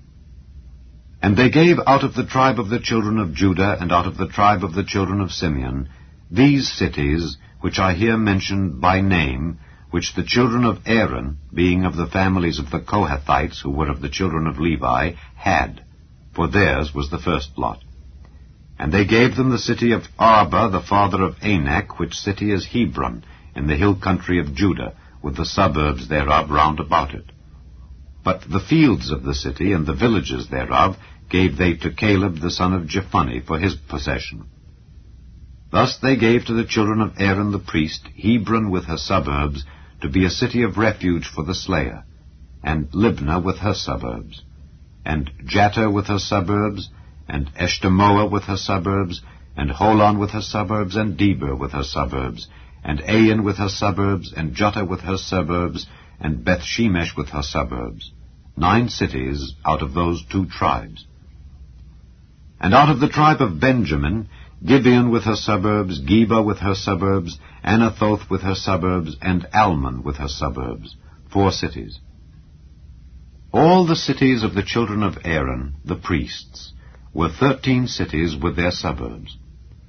And they gave out of the tribe of the children of Judah, and out of the tribe of the children of Simeon, these cities, which are here mentioned by name, which the children of Aaron, being of the families of the Kohathites, who were of the children of Levi, had, for theirs was the first lot. And they gave them the city of Arba, the father of Anak, which city is Hebron, in the hill country of Judah, with the suburbs thereof round about it. But the fields of the city and the villages thereof gave they to Caleb the son of Jephunneh for his possession. Thus they gave to the children of Aaron the priest Hebron with her suburbs, to be a city of refuge for the slayer, and Libnah with her suburbs, and Jatter with her suburbs, and Eshtemoa with her suburbs, and Holon with her suburbs, and Debir with her suburbs, and Ain with her suburbs, and Juttah with her suburbs, and Bethshemesh with her suburbs, nine cities out of those two tribes. And out of the tribe of Benjamin, Gibeon with her suburbs, Geba with her suburbs, Anathoth with her suburbs, and Almon with her suburbs, four cities. All the cities of the children of Aaron, the priests, were thirteen cities with their suburbs.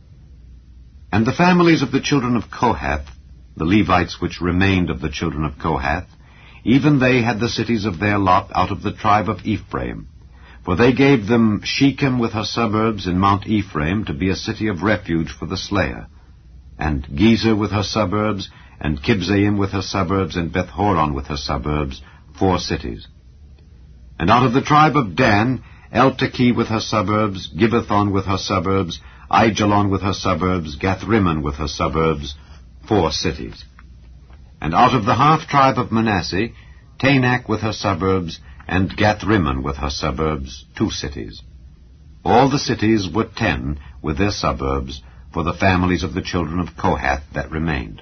And the families of the children of Kohath, the Levites which remained of the children of Kohath, even they had the cities of their lot out of the tribe of Ephraim. For they gave them Shechem with her suburbs in Mount Ephraim to be a city of refuge for the slayer, and Gezer with her suburbs, and Kibzaim with her suburbs, and Beth-horon with her suburbs, four cities. And out of the tribe of Dan, Eltekeh with her suburbs, Gibbethon with her suburbs, Aijalon with her suburbs, Gathrimmon with her suburbs, four cities. And out of the half-tribe of Manasseh, Taanach with her suburbs, and Gathrimmon with her suburbs, two cities. All the cities were ten with their suburbs, for the families of the children of Kohath that remained.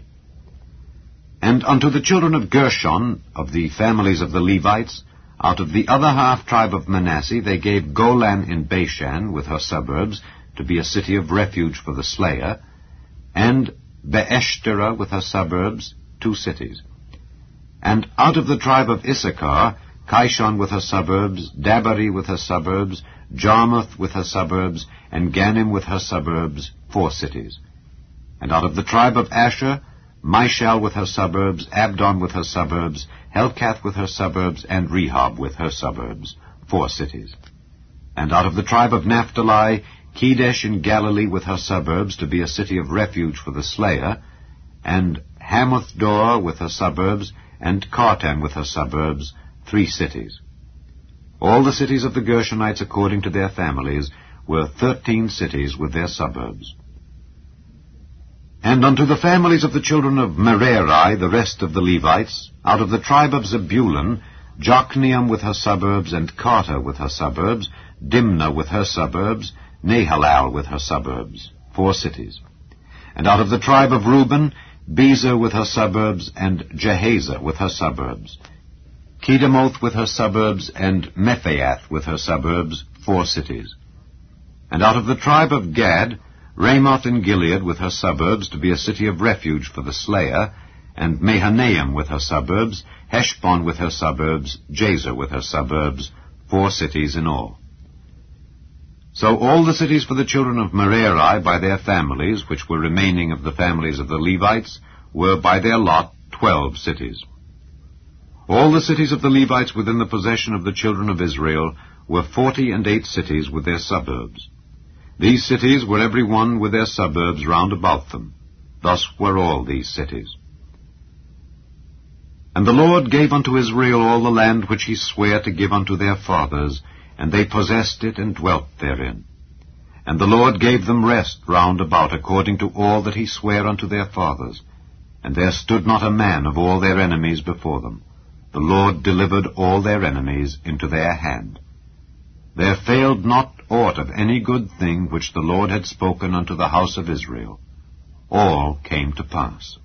And unto the children of Gershon, of the families of the Levites, out of the other half-tribe of Manasseh, they gave Golan in Bashan with her suburbs, to be a city of refuge for the slayer, and Beeshtera with her suburbs, two cities. And out of the tribe of Issachar, Kishon with her suburbs, Dabari with her suburbs, Jarmuth with her suburbs, and Ganim with her suburbs, four cities. And out of the tribe of Asher, Mishal with her suburbs, Abdon with her suburbs, Helkath with her suburbs, and Rehob with her suburbs, four cities. And out of the tribe of Naphtali, Kedesh in Galilee with her suburbs, to be a city of refuge for the slayer, and Hamoth-dor with her suburbs, and Cartan with her suburbs, three cities. All the cities of the Gershonites according to their families were thirteen cities with their suburbs. And unto the families of the children of Merari, the rest of the Levites, out of the tribe of Zebulun, Jokneam with her suburbs, and Carter with her suburbs, Dimnah with her suburbs, Nahalal with her suburbs, four cities. And out of the tribe of Reuben, Bezer with her suburbs, and Jehazer with her suburbs, Kedemoth with her suburbs, and Mephaath with her suburbs, four cities. And out of the tribe of Gad, Ramoth in Gilead with her suburbs, to be a city of refuge for the slayer, and Mahanaim with her suburbs, Heshbon with her suburbs, Jazer with her suburbs, four cities in all. So all the cities for the children of Merari by their families, which were remaining of the families of the Levites, were by their lot twelve cities. All the cities of the Levites within the possession of the children of Israel were forty and eight cities with their suburbs. These cities were every one with their suburbs round about them. Thus were all these cities. And the Lord gave unto Israel all the land which he sware to give unto their fathers, and they possessed it and dwelt therein. And the Lord gave them rest round about according to all that he sware unto their fathers. And there stood not a man of all their enemies before them. The Lord delivered all their enemies into their hand. There failed not aught of any good thing which the Lord had spoken unto the house of Israel. All came to pass.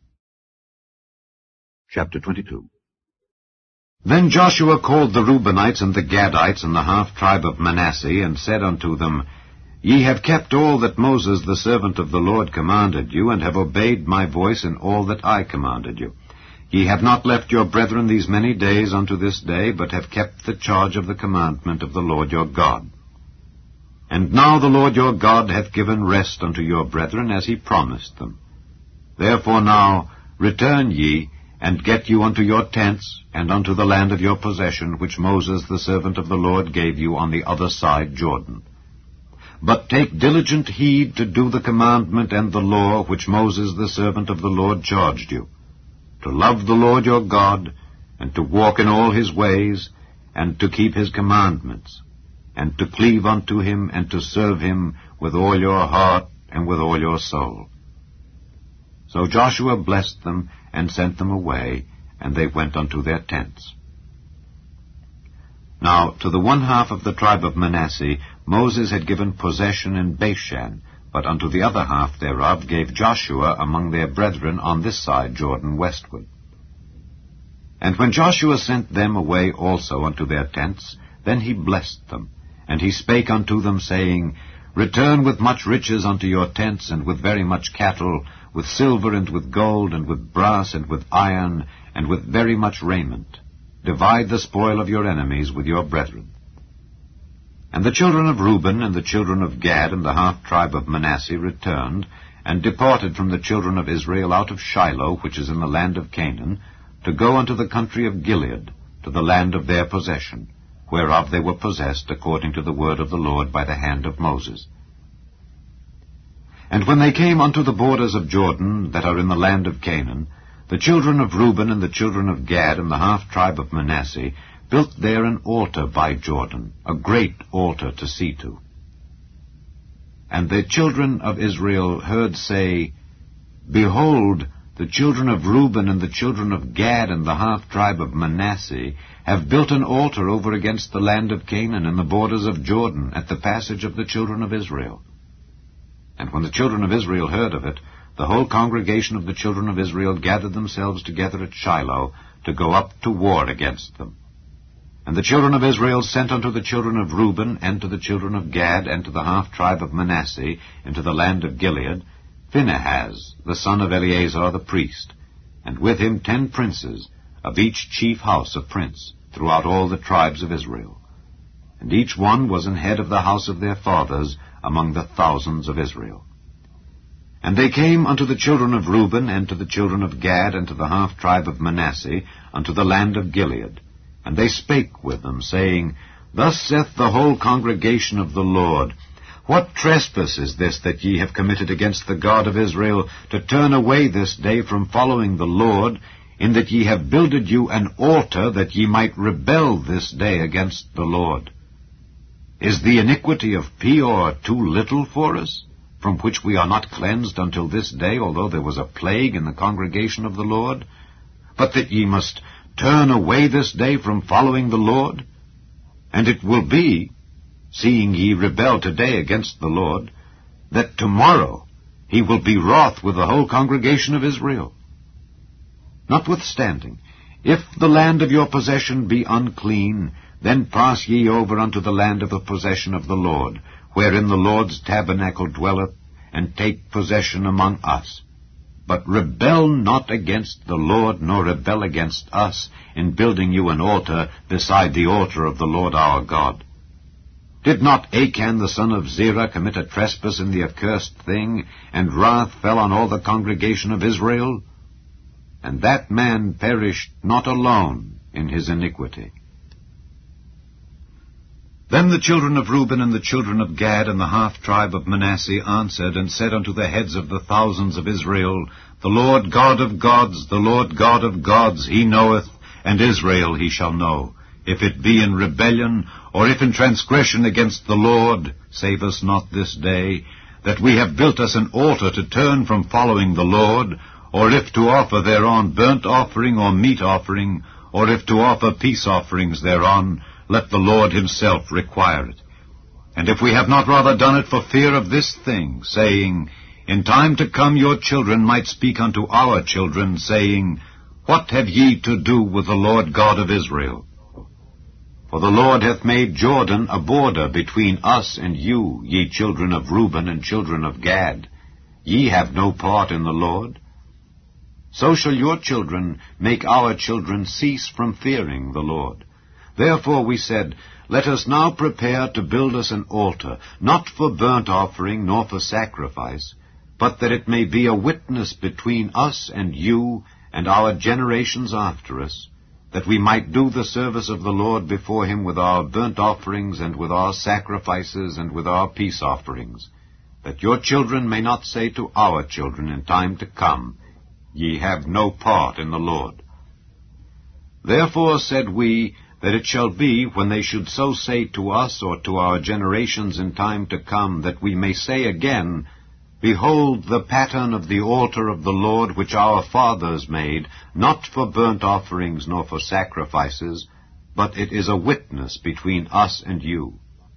Chapter twenty-two. Then Joshua called the Reubenites and the Gadites and the half-tribe of Manasseh, and said unto them, Ye have kept all that Moses the servant of the Lord commanded you, and have obeyed my voice in all that I commanded you. Ye have not left your brethren these many days unto this day, but have kept the charge of the commandment of the Lord your God. And now the Lord your God hath given rest unto your brethren, as he promised them. Therefore now return ye, and get you unto your tents, and unto the land of your possession, which Moses the servant of the Lord gave you on the other side Jordan. But take diligent heed to do the commandment and the law which Moses the servant of the Lord charged you, to love the Lord your God, and to walk in all his ways, and to keep his commandments, and to cleave unto him, and to serve him with all your heart and with all your soul. So Joshua blessed them, and sent them away, and they went unto their tents. Now to the one half of the tribe of Manasseh Moses had given possession in Bashan, but unto the other half thereof gave Joshua among their brethren on this side Jordan westward. And when Joshua sent them away also unto their tents, then he blessed them, and he spake unto them, saying, Return with much riches unto your tents, and with very much cattle, with silver, and with gold, and with brass, and with iron, and with very much raiment. Divide the spoil of your enemies with your brethren. And the children of Reuben, and the children of Gad, and the half-tribe of Manasseh returned, and departed from the children of Israel out of Shiloh, which is in the land of Canaan, to go unto the country of Gilead, to the land of their possession, whereof they were possessed according to the word of the Lord by the hand of Moses. And when they came unto the borders of Jordan, that are in the land of Canaan, the children of Reuben and the children of Gad and the half-tribe of Manasseh built there an altar by Jordan, a great altar to see to. And the children of Israel heard say, Behold, the children of Reuben and the children of Gad and the half-tribe of Manasseh have built an altar over against the land of Canaan in the borders of Jordan, at the passage of the children of Israel. And when the children of Israel heard of it, the whole congregation of the children of Israel gathered themselves together at Shiloh to go up to war against them. And the children of Israel sent unto the children of Reuben, and to the children of Gad, and to the half-tribe of Manasseh, into the land of Gilead, Phinehas, the son of Eleazar the priest, and with him ten princes, of each chief house a prince, throughout all the tribes of Israel. And each one was an head of the house of their fathers among the thousands of Israel. And they came unto the children of Reuben, and to the children of Gad, and to the half-tribe of Manasseh, unto the land of Gilead. And they spake with them, saying, Thus saith the whole congregation of the Lord, What trespass is this that ye have committed against the God of Israel, to turn away this day from following the Lord, in that ye have builded you an altar, that ye might rebel this day against the Lord. Is the iniquity of Peor too little for us, from which we are not cleansed until this day, although there was a plague in the congregation of the Lord? But that ye must turn away this day from following the Lord? And it will be, seeing ye rebel today against the Lord, that tomorrow he will be wroth with the whole congregation of Israel. Notwithstanding, if the land of your possession be unclean, then pass ye over unto the land of the possession of the Lord, wherein the Lord's tabernacle dwelleth, and take possession among us. But rebel not against the Lord, nor rebel against us, in building you an altar beside the altar of the Lord our God. Did not Achan the son of Zerah commit a trespass in the accursed thing, and wrath fell on all the congregation of Israel? And that man perished not alone in his iniquity. Then the children of Reuben and the children of Gad and the half-tribe of Manasseh answered and said unto the heads of the thousands of Israel, The Lord God of gods, the Lord God of gods, he knoweth, and Israel he shall know. If it be in rebellion, or if in transgression against the Lord, save us not this day, that we have built us an altar to turn from following the Lord, or if to offer thereon burnt offering or meat offering, or if to offer peace offerings thereon, let the Lord himself require it. And if we have not rather done it for fear of this thing, saying, In time to come your children might speak unto our children, saying, What have ye to do with the Lord God of Israel? For the Lord hath made Jordan a border between us and you, ye children of Reuben and children of Gad. Ye have no part in the Lord. So shall your children make our children cease from fearing the Lord. Therefore we said, Let us now prepare to build us an altar, not for burnt offering nor for sacrifice, but that it may be a witness between us and you and our generations after us, that we might do the service of the Lord before him with our burnt offerings and with our sacrifices and with our peace offerings, that your children may not say to our children in time to come, Ye have no part in the Lord. Therefore said we, that it shall be, when they should so say to us or to our generations in time to come, that we may say again, Behold the pattern of the altar of the Lord which our fathers made, not for burnt offerings nor for sacrifices, but it is a witness between us and you.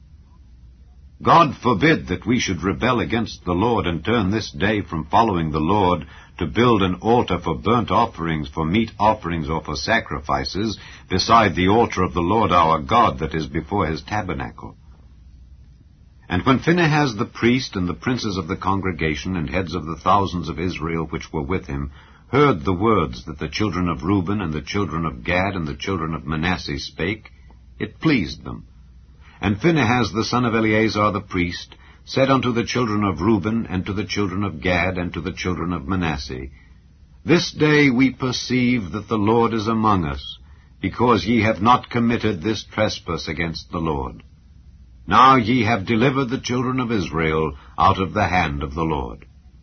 God forbid that we should rebel against the Lord and turn this day from following the Lord, to build an altar for burnt offerings, for meat offerings, or for sacrifices, beside the altar of the Lord our God that is before his tabernacle. And when Phinehas the priest and the princes of the congregation and heads of the thousands of Israel which were with him heard the words that the children of Reuben and the children of Gad and the children of Manasseh spake, it pleased them. And Phinehas the son of Eleazar the priest said unto the children of Reuben, and to the children of Gad, and to the children of Manasseh, This day we perceive that the Lord is among us, because ye have not committed this trespass against the Lord. Now ye have delivered the children of Israel out of the hand of the Lord.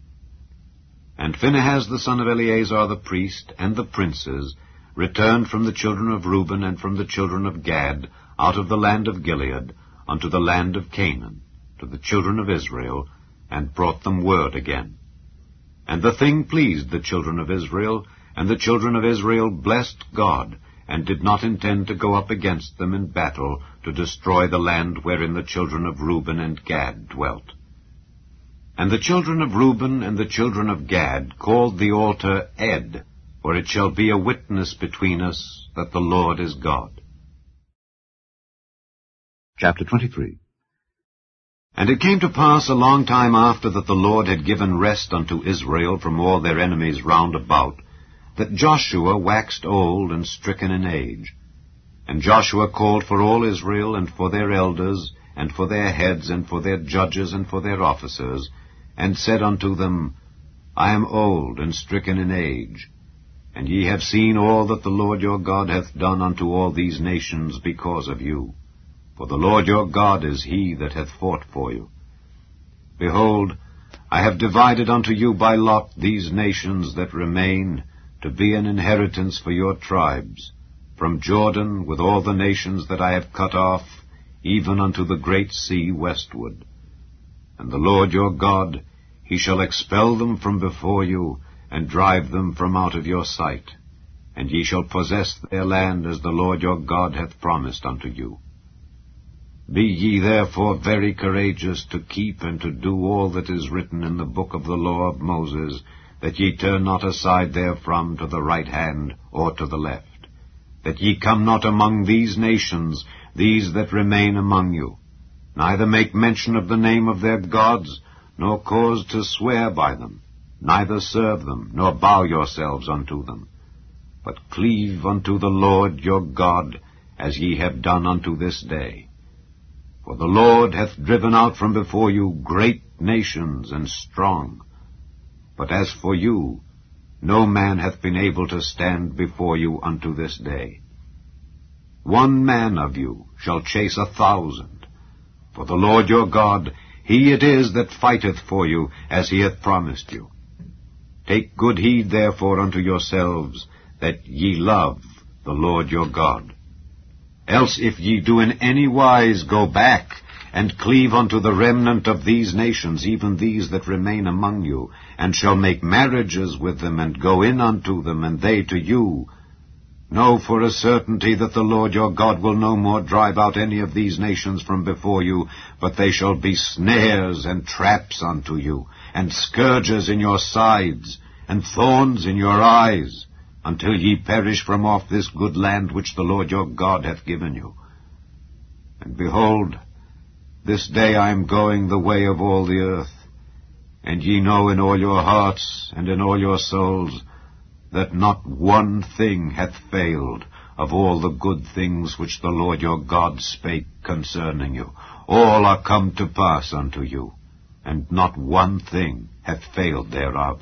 And Phinehas the son of Eleazar the priest, and the princes, returned from the children of Reuben and from the children of Gad, out of the land of Gilead, unto the land of Canaan, to the children of Israel, and brought them word again. And the thing pleased the children of Israel, and the children of Israel blessed God, and did not intend to go up against them in battle, to destroy the land wherein the children of Reuben and Gad dwelt. And the children of Reuben and the children of Gad called the altar Ed, for it shall be a witness between us that the Lord is God. Chapter twenty-three. And it came to pass a long time after that the Lord had given rest unto Israel from all their enemies round about, that Joshua waxed old and stricken in age. And Joshua called for all Israel, and for their elders, and for their heads, and for their judges, and for their officers, and said unto them, I am old and stricken in age, and ye have seen all that the Lord your God hath done unto all these nations because of you. For the Lord your God is he that hath fought for you. Behold, I have divided unto you by lot these nations that remain, to be an inheritance for your tribes, from Jordan with all the nations that I have cut off, even unto the great sea westward. And the Lord your God, he shall expel them from before you, and drive them from out of your sight. And ye shall possess their land as the Lord your God hath promised unto you. Be ye therefore very courageous to keep and to do all that is written in the book of the law of Moses, that ye turn not aside therefrom to the right hand or to the left, that ye come not among these nations, these that remain among you, neither make mention of the name of their gods, nor cause to swear by them, neither serve them, nor bow yourselves unto them, but cleave unto the Lord your God, as ye have done unto this day. For the Lord hath driven out from before you great nations and strong. But as for you, no man hath been able to stand before you unto this day. One man of you shall chase a thousand. For the Lord your God, he it is that fighteth for you, as he hath promised you. Take good heed therefore unto yourselves, that ye love the Lord your God. Else if ye do in any wise go back, and cleave unto the remnant of these nations, even these that remain among you, and shall make marriages with them, and go in unto them, and they to you, know for a certainty that the Lord your God will no more drive out any of these nations from before you, but they shall be snares and traps unto you, and scourges in your sides, and thorns in your eyes, until ye perish from off this good land which the Lord your God hath given you. And behold, this day I am going the way of all the earth, and ye know in all your hearts and in all your souls that not one thing hath failed of all the good things which the Lord your God spake concerning you. All are come to pass unto you, and not one thing hath failed thereof.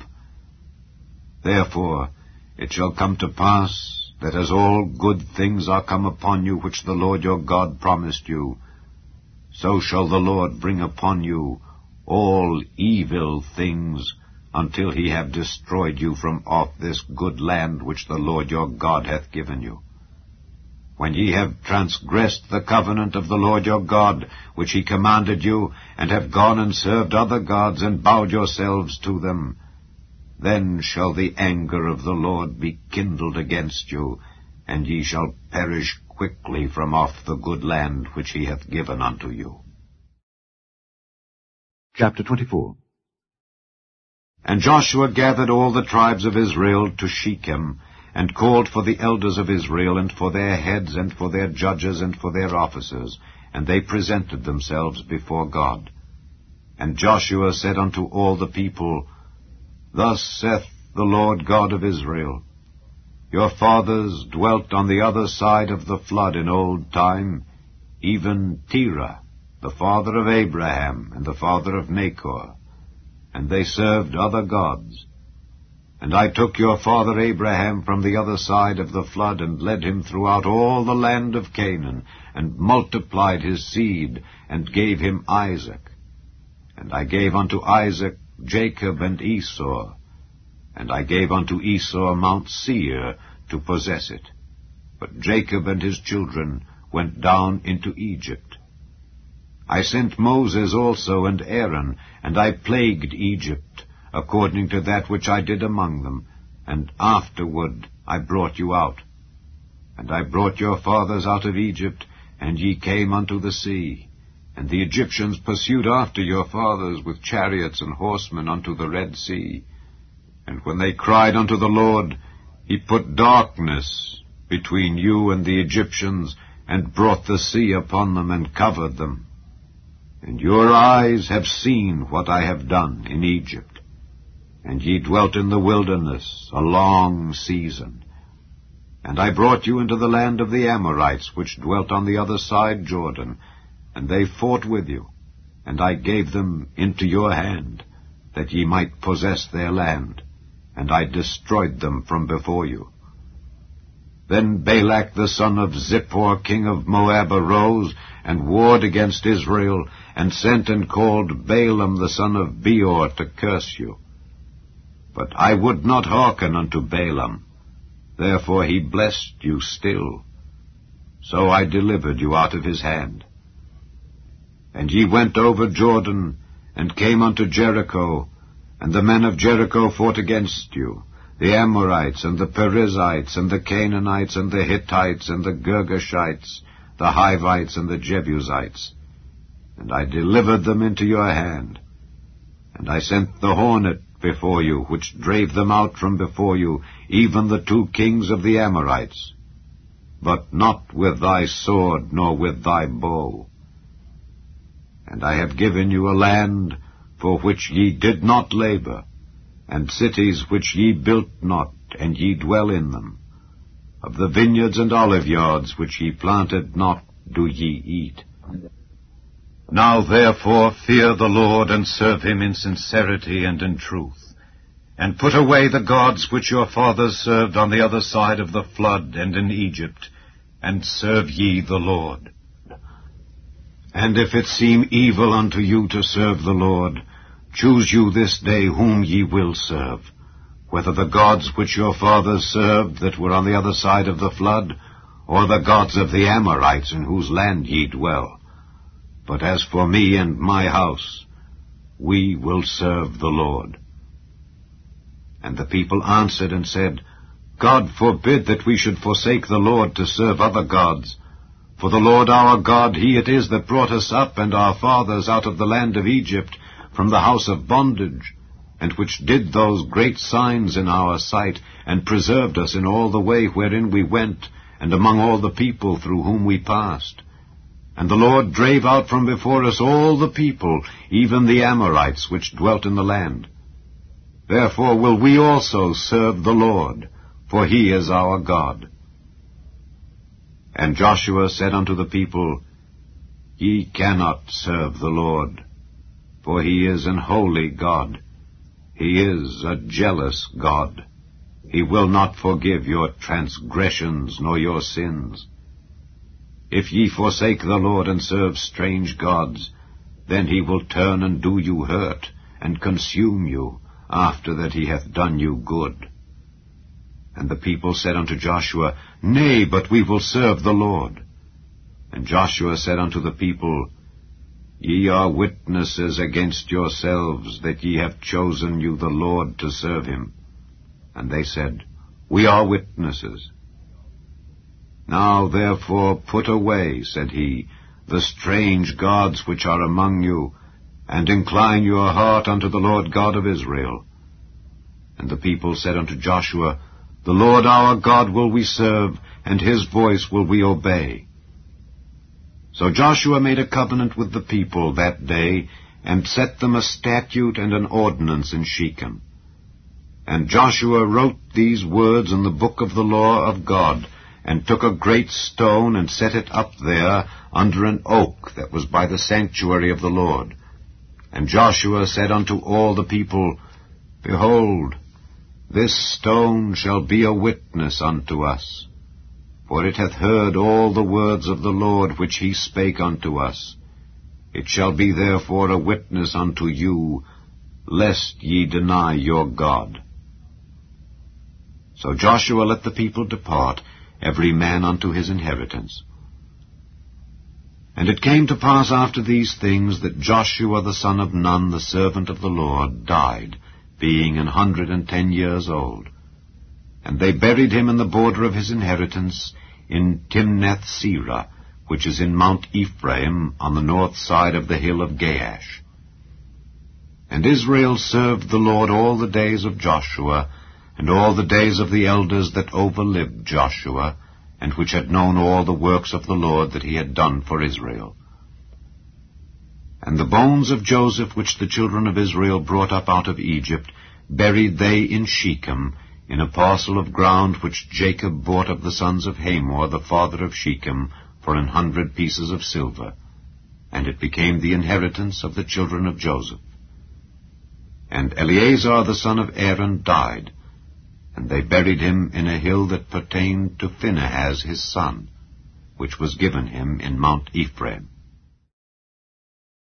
Therefore it shall come to pass, that as all good things are come upon you which the Lord your God promised you, so shall the Lord bring upon you all evil things, until he have destroyed you from off this good land which the Lord your God hath given you. When ye have transgressed the covenant of the Lord your God, which he commanded you, and have gone and served other gods, and bowed yourselves to them, then shall the anger of the Lord be kindled against you, and ye shall perish quickly from off the good land which he hath given unto you. Chapter twenty-four. And Joshua gathered all the tribes of Israel to Shechem, and called for the elders of Israel, and for their heads, and for their judges, and for their officers, and they presented themselves before God. And Joshua said unto all the people, Thus saith the Lord God of Israel, Your fathers dwelt on the other side of the flood in old time, even Terah, the father of Abraham, and the father of Nachor, and they served other gods. And I took your father Abraham from the other side of the flood, and led him throughout all the land of Canaan, and multiplied his seed, and gave him Isaac. And I gave unto Isaac Jacob and Esau, and I gave unto Esau Mount Seir to possess it. But Jacob and his children went down into Egypt. I sent Moses also and Aaron, and I plagued Egypt, according to that which I did among them, and afterward I brought you out. And I brought your fathers out of Egypt, and ye came unto the sea. And the Egyptians pursued after your fathers with chariots and horsemen unto the Red Sea. And when they cried unto the Lord, he put darkness between you and the Egyptians, and brought the sea upon them, and covered them. And your eyes have seen what I have done in Egypt. And ye dwelt in the wilderness a long season. And I brought you into the land of the Amorites, which dwelt on the other side Jordan, and they fought with you, and I gave them into your hand, that ye might possess their land, and I destroyed them from before you. Then Balak the son of Zippor, king of Moab, arose, and warred against Israel, and sent and called Balaam the son of Beor to curse you. But I would not hearken unto Balaam, Therefore he blessed you still. So I delivered you out of his hand. And ye went over Jordan, and came unto Jericho, and the men of Jericho fought against you, the Amorites, and the Perizzites, and the Canaanites, and the Hittites, and the Girgashites, the Hivites, and the Jebusites. And I delivered them into your hand. And I sent the hornet before you, which drave them out from before you, even the two kings of the Amorites. But not with thy sword, nor with thy bow. And I have given you a land for which ye did not labor, and cities which ye built not, and ye dwell in them. Of the vineyards and oliveyards which ye planted not do ye eat. Now therefore fear the Lord, and serve him in sincerity and in truth, and put away the gods which your fathers served on the other side of the flood and in Egypt, and serve ye the Lord. And if it seem evil unto you to serve the Lord, choose you this day whom ye will serve, whether the gods which your fathers served that were on the other side of the flood, or the gods of the Amorites in whose land ye dwell. But as for me and my house, we will serve the Lord. And the people answered and said, God forbid that we should forsake the Lord to serve other gods. For the Lord our God, he it is that brought us up and our fathers out of the land of Egypt, from the house of bondage, and which did those great signs in our sight, and preserved us in all the way wherein we went, and among all the people through whom we passed. And the Lord drave out from before us all the people, even the Amorites which dwelt in the land. Therefore will we also serve the Lord, for he is our God. And Joshua said unto the people, Ye cannot serve the Lord, for he is an holy God. He is a jealous God. He will not forgive your transgressions nor your sins. If ye forsake the Lord and serve strange gods, then he will turn and do you hurt, and consume you, after that he hath done you good. And the people said unto Joshua, Nay, but we will serve the Lord. And Joshua said unto the people, Ye are witnesses against yourselves that ye have chosen you the Lord to serve him. And they said, We are witnesses. Now therefore put away, said he, the strange gods which are among you, and incline your heart unto the Lord God of Israel. And the people said unto Joshua, The Lord our God will we serve, and his voice will we obey. So Joshua made a covenant with the people that day, and set them a statute and an ordinance in Shechem. And Joshua wrote these words in the book of the law of God, and took a great stone, and set it up there under an oak that was by the sanctuary of the Lord. And Joshua said unto all the people, Behold, this stone shall be a witness unto us, for it hath heard all the words of the Lord which he spake unto us. It shall be therefore a witness unto you, lest ye deny your God. So Joshua let the people depart, every man unto his inheritance. And it came to pass after these things that Joshua the son of Nun, the servant of the Lord, died, being an hundred and ten years old. And they buried him in the border of his inheritance in Timnath-Serah, which is in Mount Ephraim, on the north side of the hill of Gaash. And Israel served the Lord all the days of Joshua, and all the days of the elders that overlived Joshua, and which had known all the works of the Lord that he had done for Israel. And the bones of Joseph, which the children of Israel brought up out of Egypt, buried they in Shechem, in a parcel of ground which Jacob bought of the sons of Hamor, the father of Shechem, for an hundred pieces of silver. And it became the inheritance of the children of Joseph. And Eleazar the son of Aaron died, and they buried him in a hill that pertained to Phinehas his son, which was given him in Mount Ephraim.